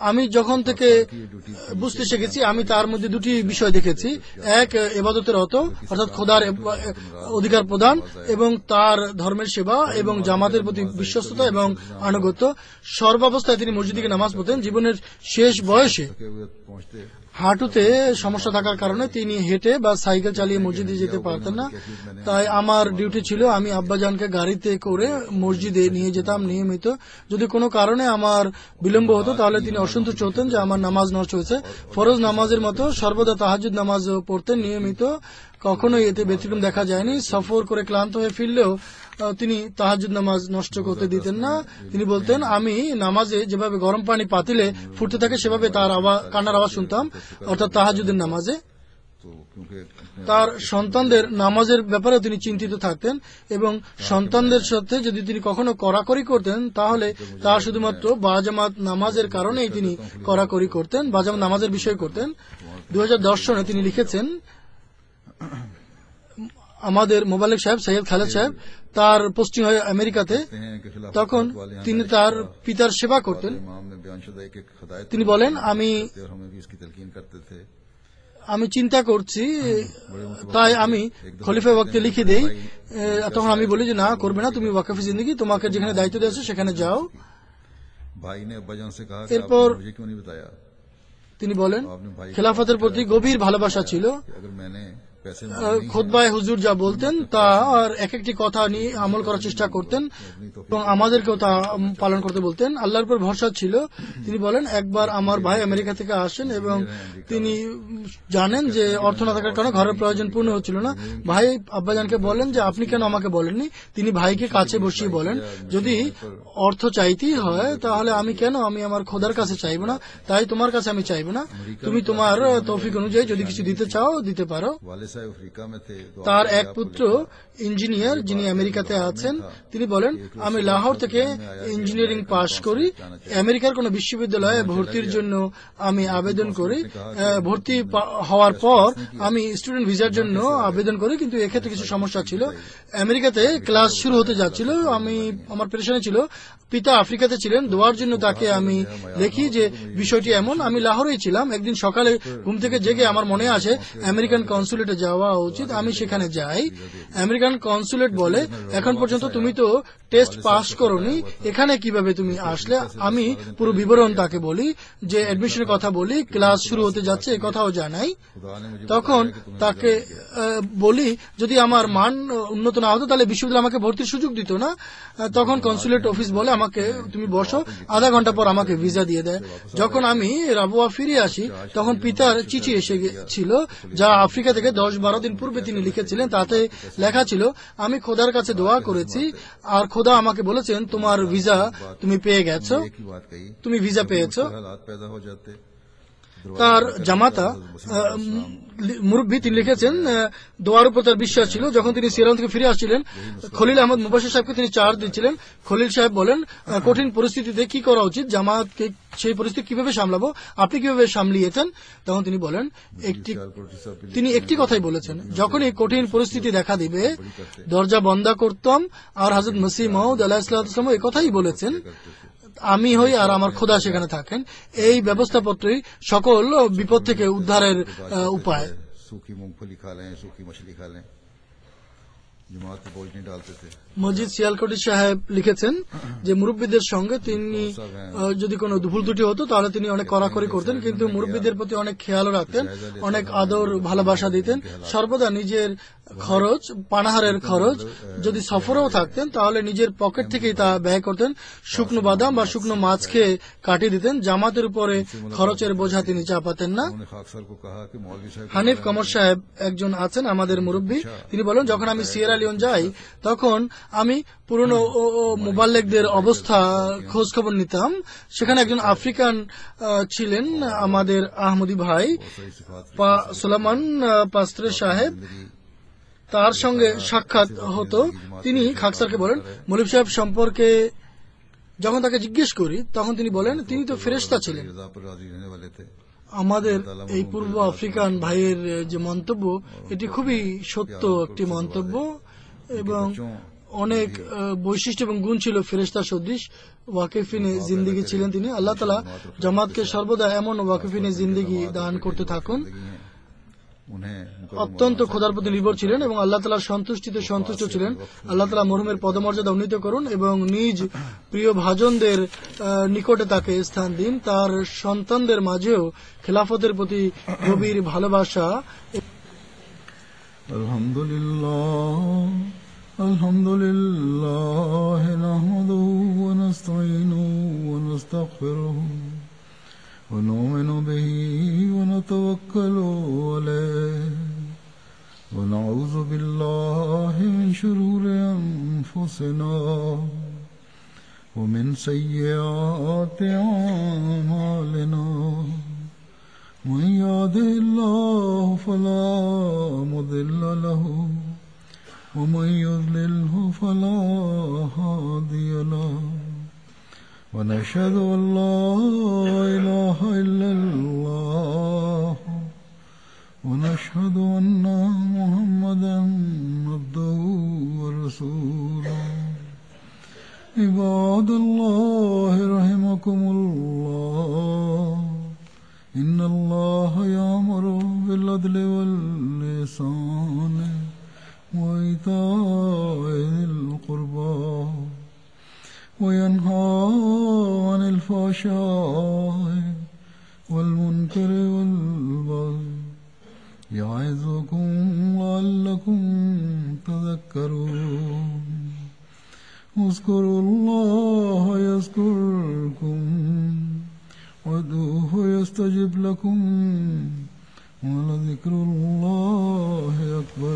আমি যখন থেকে বুঝতে শিখেছি আমি তার মধ্যে দুটি বিষয় দেখেছি। এক, ইবাদতের অর্থাৎ খোদার অধিকার প্রদান এবং তার ধর্মের সেবা এবং জামাতের প্রতি বিশ্বস্ততা এবং আনুগত্য। সর্বাবস্থায় তিনি মসজিদে নামাজ পড়তেন। জীবনের শেষ বয়সে হাঁটুতে সমস্যা থাকার কারণে তিনি হেঁটে বা সাইকেল চালিয়ে মসজিদে যেতে পারতেন না। তাই আমার ডিউটি ছিল আমি আব্বাজানকে গাড়িতে করে মসজিদে নিয়ে যেতাম নিয়মিত। যদি কোনো কারণে আমার বিলম্ব হতো তাহলে তিনি অসন্তুষ্ট হতেন যে আমার নামাজ নষ্ট হয়েছে। ফরজ নামাজের মতো সর্বদা তাহাজ্জুদ নামাজ পড়তেন নিয়মিত, কখনোই এতে ব্যতিক্রম দেখা যায়নি। সফর করে ক্লান্ত হয়ে ফিরলেও তিনি তাহাজ্জুদ নামাজ নষ্ট করতে দিতেন না। তিনি বলতেন, আমি নামাজে যেভাবে গরম পানি পাতিলে ফুটতে থাকে সেভাবে তার কান্নার আওয়াজ শুনতাম, অর্থাৎ তাহাজ্জুদের নামাজে। তার সন্তানদের নামাজের ব্যাপারে তিনি চিন্তিত থাকতেন এবং সন্তানদের সাথে যদি তিনি কখনো কড়াকড়ি করতেন তাহলে তা শুধুমাত্র বাজামাত নামাজের কারণেই তিনি কড়াকড়ি করতেন, বাজামাত নামাজের বিষয় করতেন। 2010 সনে তিনি লিখেছেন, আমাদের মোবাল্লিক সাহেব সৈয়দ খালেদ সাহেব তার পোস্টিং হয় আমেরিকাতে, তখন তিনি তার পিতার সেবা করতেন। তিনি বলেন, আমি চিন্তা করছি তাই আমি খলিফা ওয়াক্তে লিখে দেই। তখন আমি বলি যে না, করবে না, তুমি ওয়াকফে জিন্দেগি, তোমাকে যেখানে দায়িত্ব দেওয়া আছে সেখানে যাও। এরপর তিনি বলেন, খেলাফতের প্রতি গভীর ভালোবাসা ছিল। খুতবায় হুজুর যা বলতেন তা আর এক একটি কথা নিয়ে আমল করার চেষ্টা করতেন এবং আমাদেরকেও তা পালন করতে বলতেন। আল্লাহর উপর ভরসা ছিল। তিনি বলেন, একবার আমার ভাই আমেরিকা থেকে আসেন এবং তিনি জানেন যে অর্থ না থাকার কারণে ঘরের প্রয়োজন পূর্ণ হচ্ছিল না। ভাই আব্বাজানকে বলেন যে আপনি কেন আমাকে বলেননি। তিনি ভাইকে কাছে বসিয়ে বলেন, যদি অর্থ চাইতেই হয় তাহলে আমি আমার খোদার কাছে চাইব না, তাই তোমার কাছে আমি চাইব না। তুমি তোমার তৌফিক অনুযায়ী যদি কিছু দিতে চাও দিতে পারো। তার এক পুত্র ইঞ্জিনিয়ার যিনি আমেরিকাতে আছেন, তিনি বলেন, আমি লাহোর থেকে ইঞ্জিনিয়ারিং পাশ করি। আমেরিকার কোন বিশ্ববিদ্যালয়ে ভর্তির জন্য আমি আবেদন করি। ভর্তি হওয়ার পর আমি স্টুডেন্ট ভিসার জন্য আবেদন করি, কিন্তু এক্ষেত্রে কিছু সমস্যা ছিল। আমেরিকাতে ক্লাস শুরু হতে যাচ্ছিল। আমার পেরেশানি ছিল। পিতা আফ্রিকাতে ছিলেন। দোয়ার জন্য তাকে আমি দেখি যে বিষয়টি এমন। আমি লাহোরেই ছিলাম। একদিন সকালে ঘুম থেকে জেগে আমার মনে আসে আমেরিকান কনসুলেটে যাওয়া উচিত। আমি সেখানে যাই। আমেরিকান কনসুলেট বলে, এখন পর্যন্ত তুমি তো টেস্ট পাস করোনি, এখানে কিভাবে তুমি আসলে? আমি পুরো বিবরণ তাকে বলি, যে অ্যাডমিশনের কথা বলি, ক্লাস শুরু হতে যাচ্ছে এ কথাও জানাই। তখন তাকে বলি যদি আমার মান উন্নত না হতো তাহলে বিশ্ববিদ্যালয় আমাকে ভর্তির সুযোগ দিত না। তখন কনসুলেট অফিস বলে আমাকে তুমি বসো, আধা ঘন্টা পর আমাকে ভিসা দিয়ে দেয়। যখন আমি রাবুয়া ফিরে আসি তখন পিতার চিঠি এসে ছিল, যা আফ্রিকা থেকে 10-12 দিন পূর্বে তিনি লিখেছিলেন। তাতে লেখা ছিল, আমি খোদার কাছে দোয়া করেছি আর খোদা আমাকে বলেছেন তোমার ভিসা তুমি পেয়ে গেছো, তুমি ভিসা পেয়েছো। তার জামাতা মুরব্বী তিনি লিখেছেন, দোয়ার উপর তার বিশ্বাস ছিল। যখন তিনি সিয়ারান থেকে ফিরে আসছিলেন, খলিল আহমদ মুবাশির সাহেবকে তিনি চার্জ দিচ্ছিলেন। খলিল সাহেব বলেন, কঠিন পরিস্থিতিতে কি করা উচিত, জামাতকে সেই পরিস্থিতি কিভাবে সামলাবো, আপনি কিভাবে সামলিয়েছেন? তখন তিনি বলেন, তিনি একটি কথাই বলেছেন, যখনই কঠিন পরিস্থিতি দেখা দিবে দরজা বন্ধ করতাম। আর হযরত মসিহ মাউদ আলাইহিসসালাম এই কথাই বলেছেন, আমি হই আর আমার খোদা সেখানে থাকেন। এই ব্যবস্থাপত্রই সকল বিপদ থেকে উদ্ধারের উপায়। মসজিদ সিয়ালকোটি সাহেব লিখেছেন যে মুরব্বীদের সঙ্গে তিনি যদি কোনো ভুল ত্রুটি হতো তাহলে তিনি অনেক কড়াকড়ি করতেন, কিন্তু মুরব্বীদের প্রতি অনেক খেয়ালও রাখতেন, অনেক আদর ভালোবাসা দিতেন। সর্বদা নিজের খরচ, পানাহারের খরচ যদি সফরেও থাকতেন তাহলে নিজের পকেট থেকেই তা ব্যয় করতেন। শুকনো বাদাম বা শুকনো মাছ খেয়ে কাটিয়ে দিতেন। জামাতের উপরে খরচের বোঝা তিনি চাপাতেন না। হানিফ কমর সাহেব একজন আছেন আমাদের মুরব্বী, তিনি বলেন, যখন আমি সিয়েরা লিওন যাই তখন আমি পুরনো মুবাল্লেগদের অবস্থা খোঁজ খবর নিতাম। সেখানে একজন আফ্রিকান ছিলেন আমাদের আহমদি ভাই সুলাইমান পাস্ত্রে সাহেব। তার সঙ্গে সাক্ষাৎ হতো। তিনি খাকসারকে বলেন, মৌলভী সাহেব সম্পর্কে যখন তাকে জিজ্ঞেস করি তখন তিনি বলেন তিনি তো ফেরেশতা ছিলেন। আমাদের এই পূর্ব আফ্রিকান ভাইয়ের যে মন্তব্য এটি খুবই সত্য একটি মন্তব্য এবং অনেক বৈশিষ্ট্য এবং গুণ ছিল ফেরেশতা সদৃশ। ওয়াকিফিনে জিন্দেগি ছিলেন তিনি। আল্লাহ তাআলা জামাতকে সর্বদা এমন ওয়াকিফিনে জিন্দেগি দান করতে থাকুন। অত্যন্ত খোদার প্রতি নির্ভর ছিলেন এবং আল্লাহ তাআলার সন্তুষ্টিতে সন্তুষ্ট ছিলেন। আল্লাহ তাআলা মরহুমের পদমর্যাদা উন্নীত করুন এবং নিজ প্রিয় ভাজনদের নিকটে তাকে স্থান দিন। তার সন্তানদের মাঝেও খেলাফতের প্রতি গভীর ভালোবাসা। আলহামদুলিল্লাহ নাহমাদুহু ওয়া নাস্তাঈনুহু ওয়া নাস্তাগফিরুহু ওয়া নু'মিনু বিহি ওয়া নাতাওয়াক্কালু আলাইহি ওয়া নাউযু বিল্লাহি মিন শুরুরি আনফুসিনা ওয়া মিন সাইয়্যাতি আ'মালিনা من يهده الله فلا مضل له ومن يضلله فلا هادي له ونشهد أن لا إله إلا الله ونشهد أن محمدا عبده ورسوله عباد الله رحمكم الله إن الله يأمر بالعدل والإحسان وإيتاء ذي القربى وينهى عن الفحشاء والمنكر والبغي يعظكم لعلكم تذكرون اذكروا الله يذكركم وادعوه يستجب لكم ولذكر الله أكبر.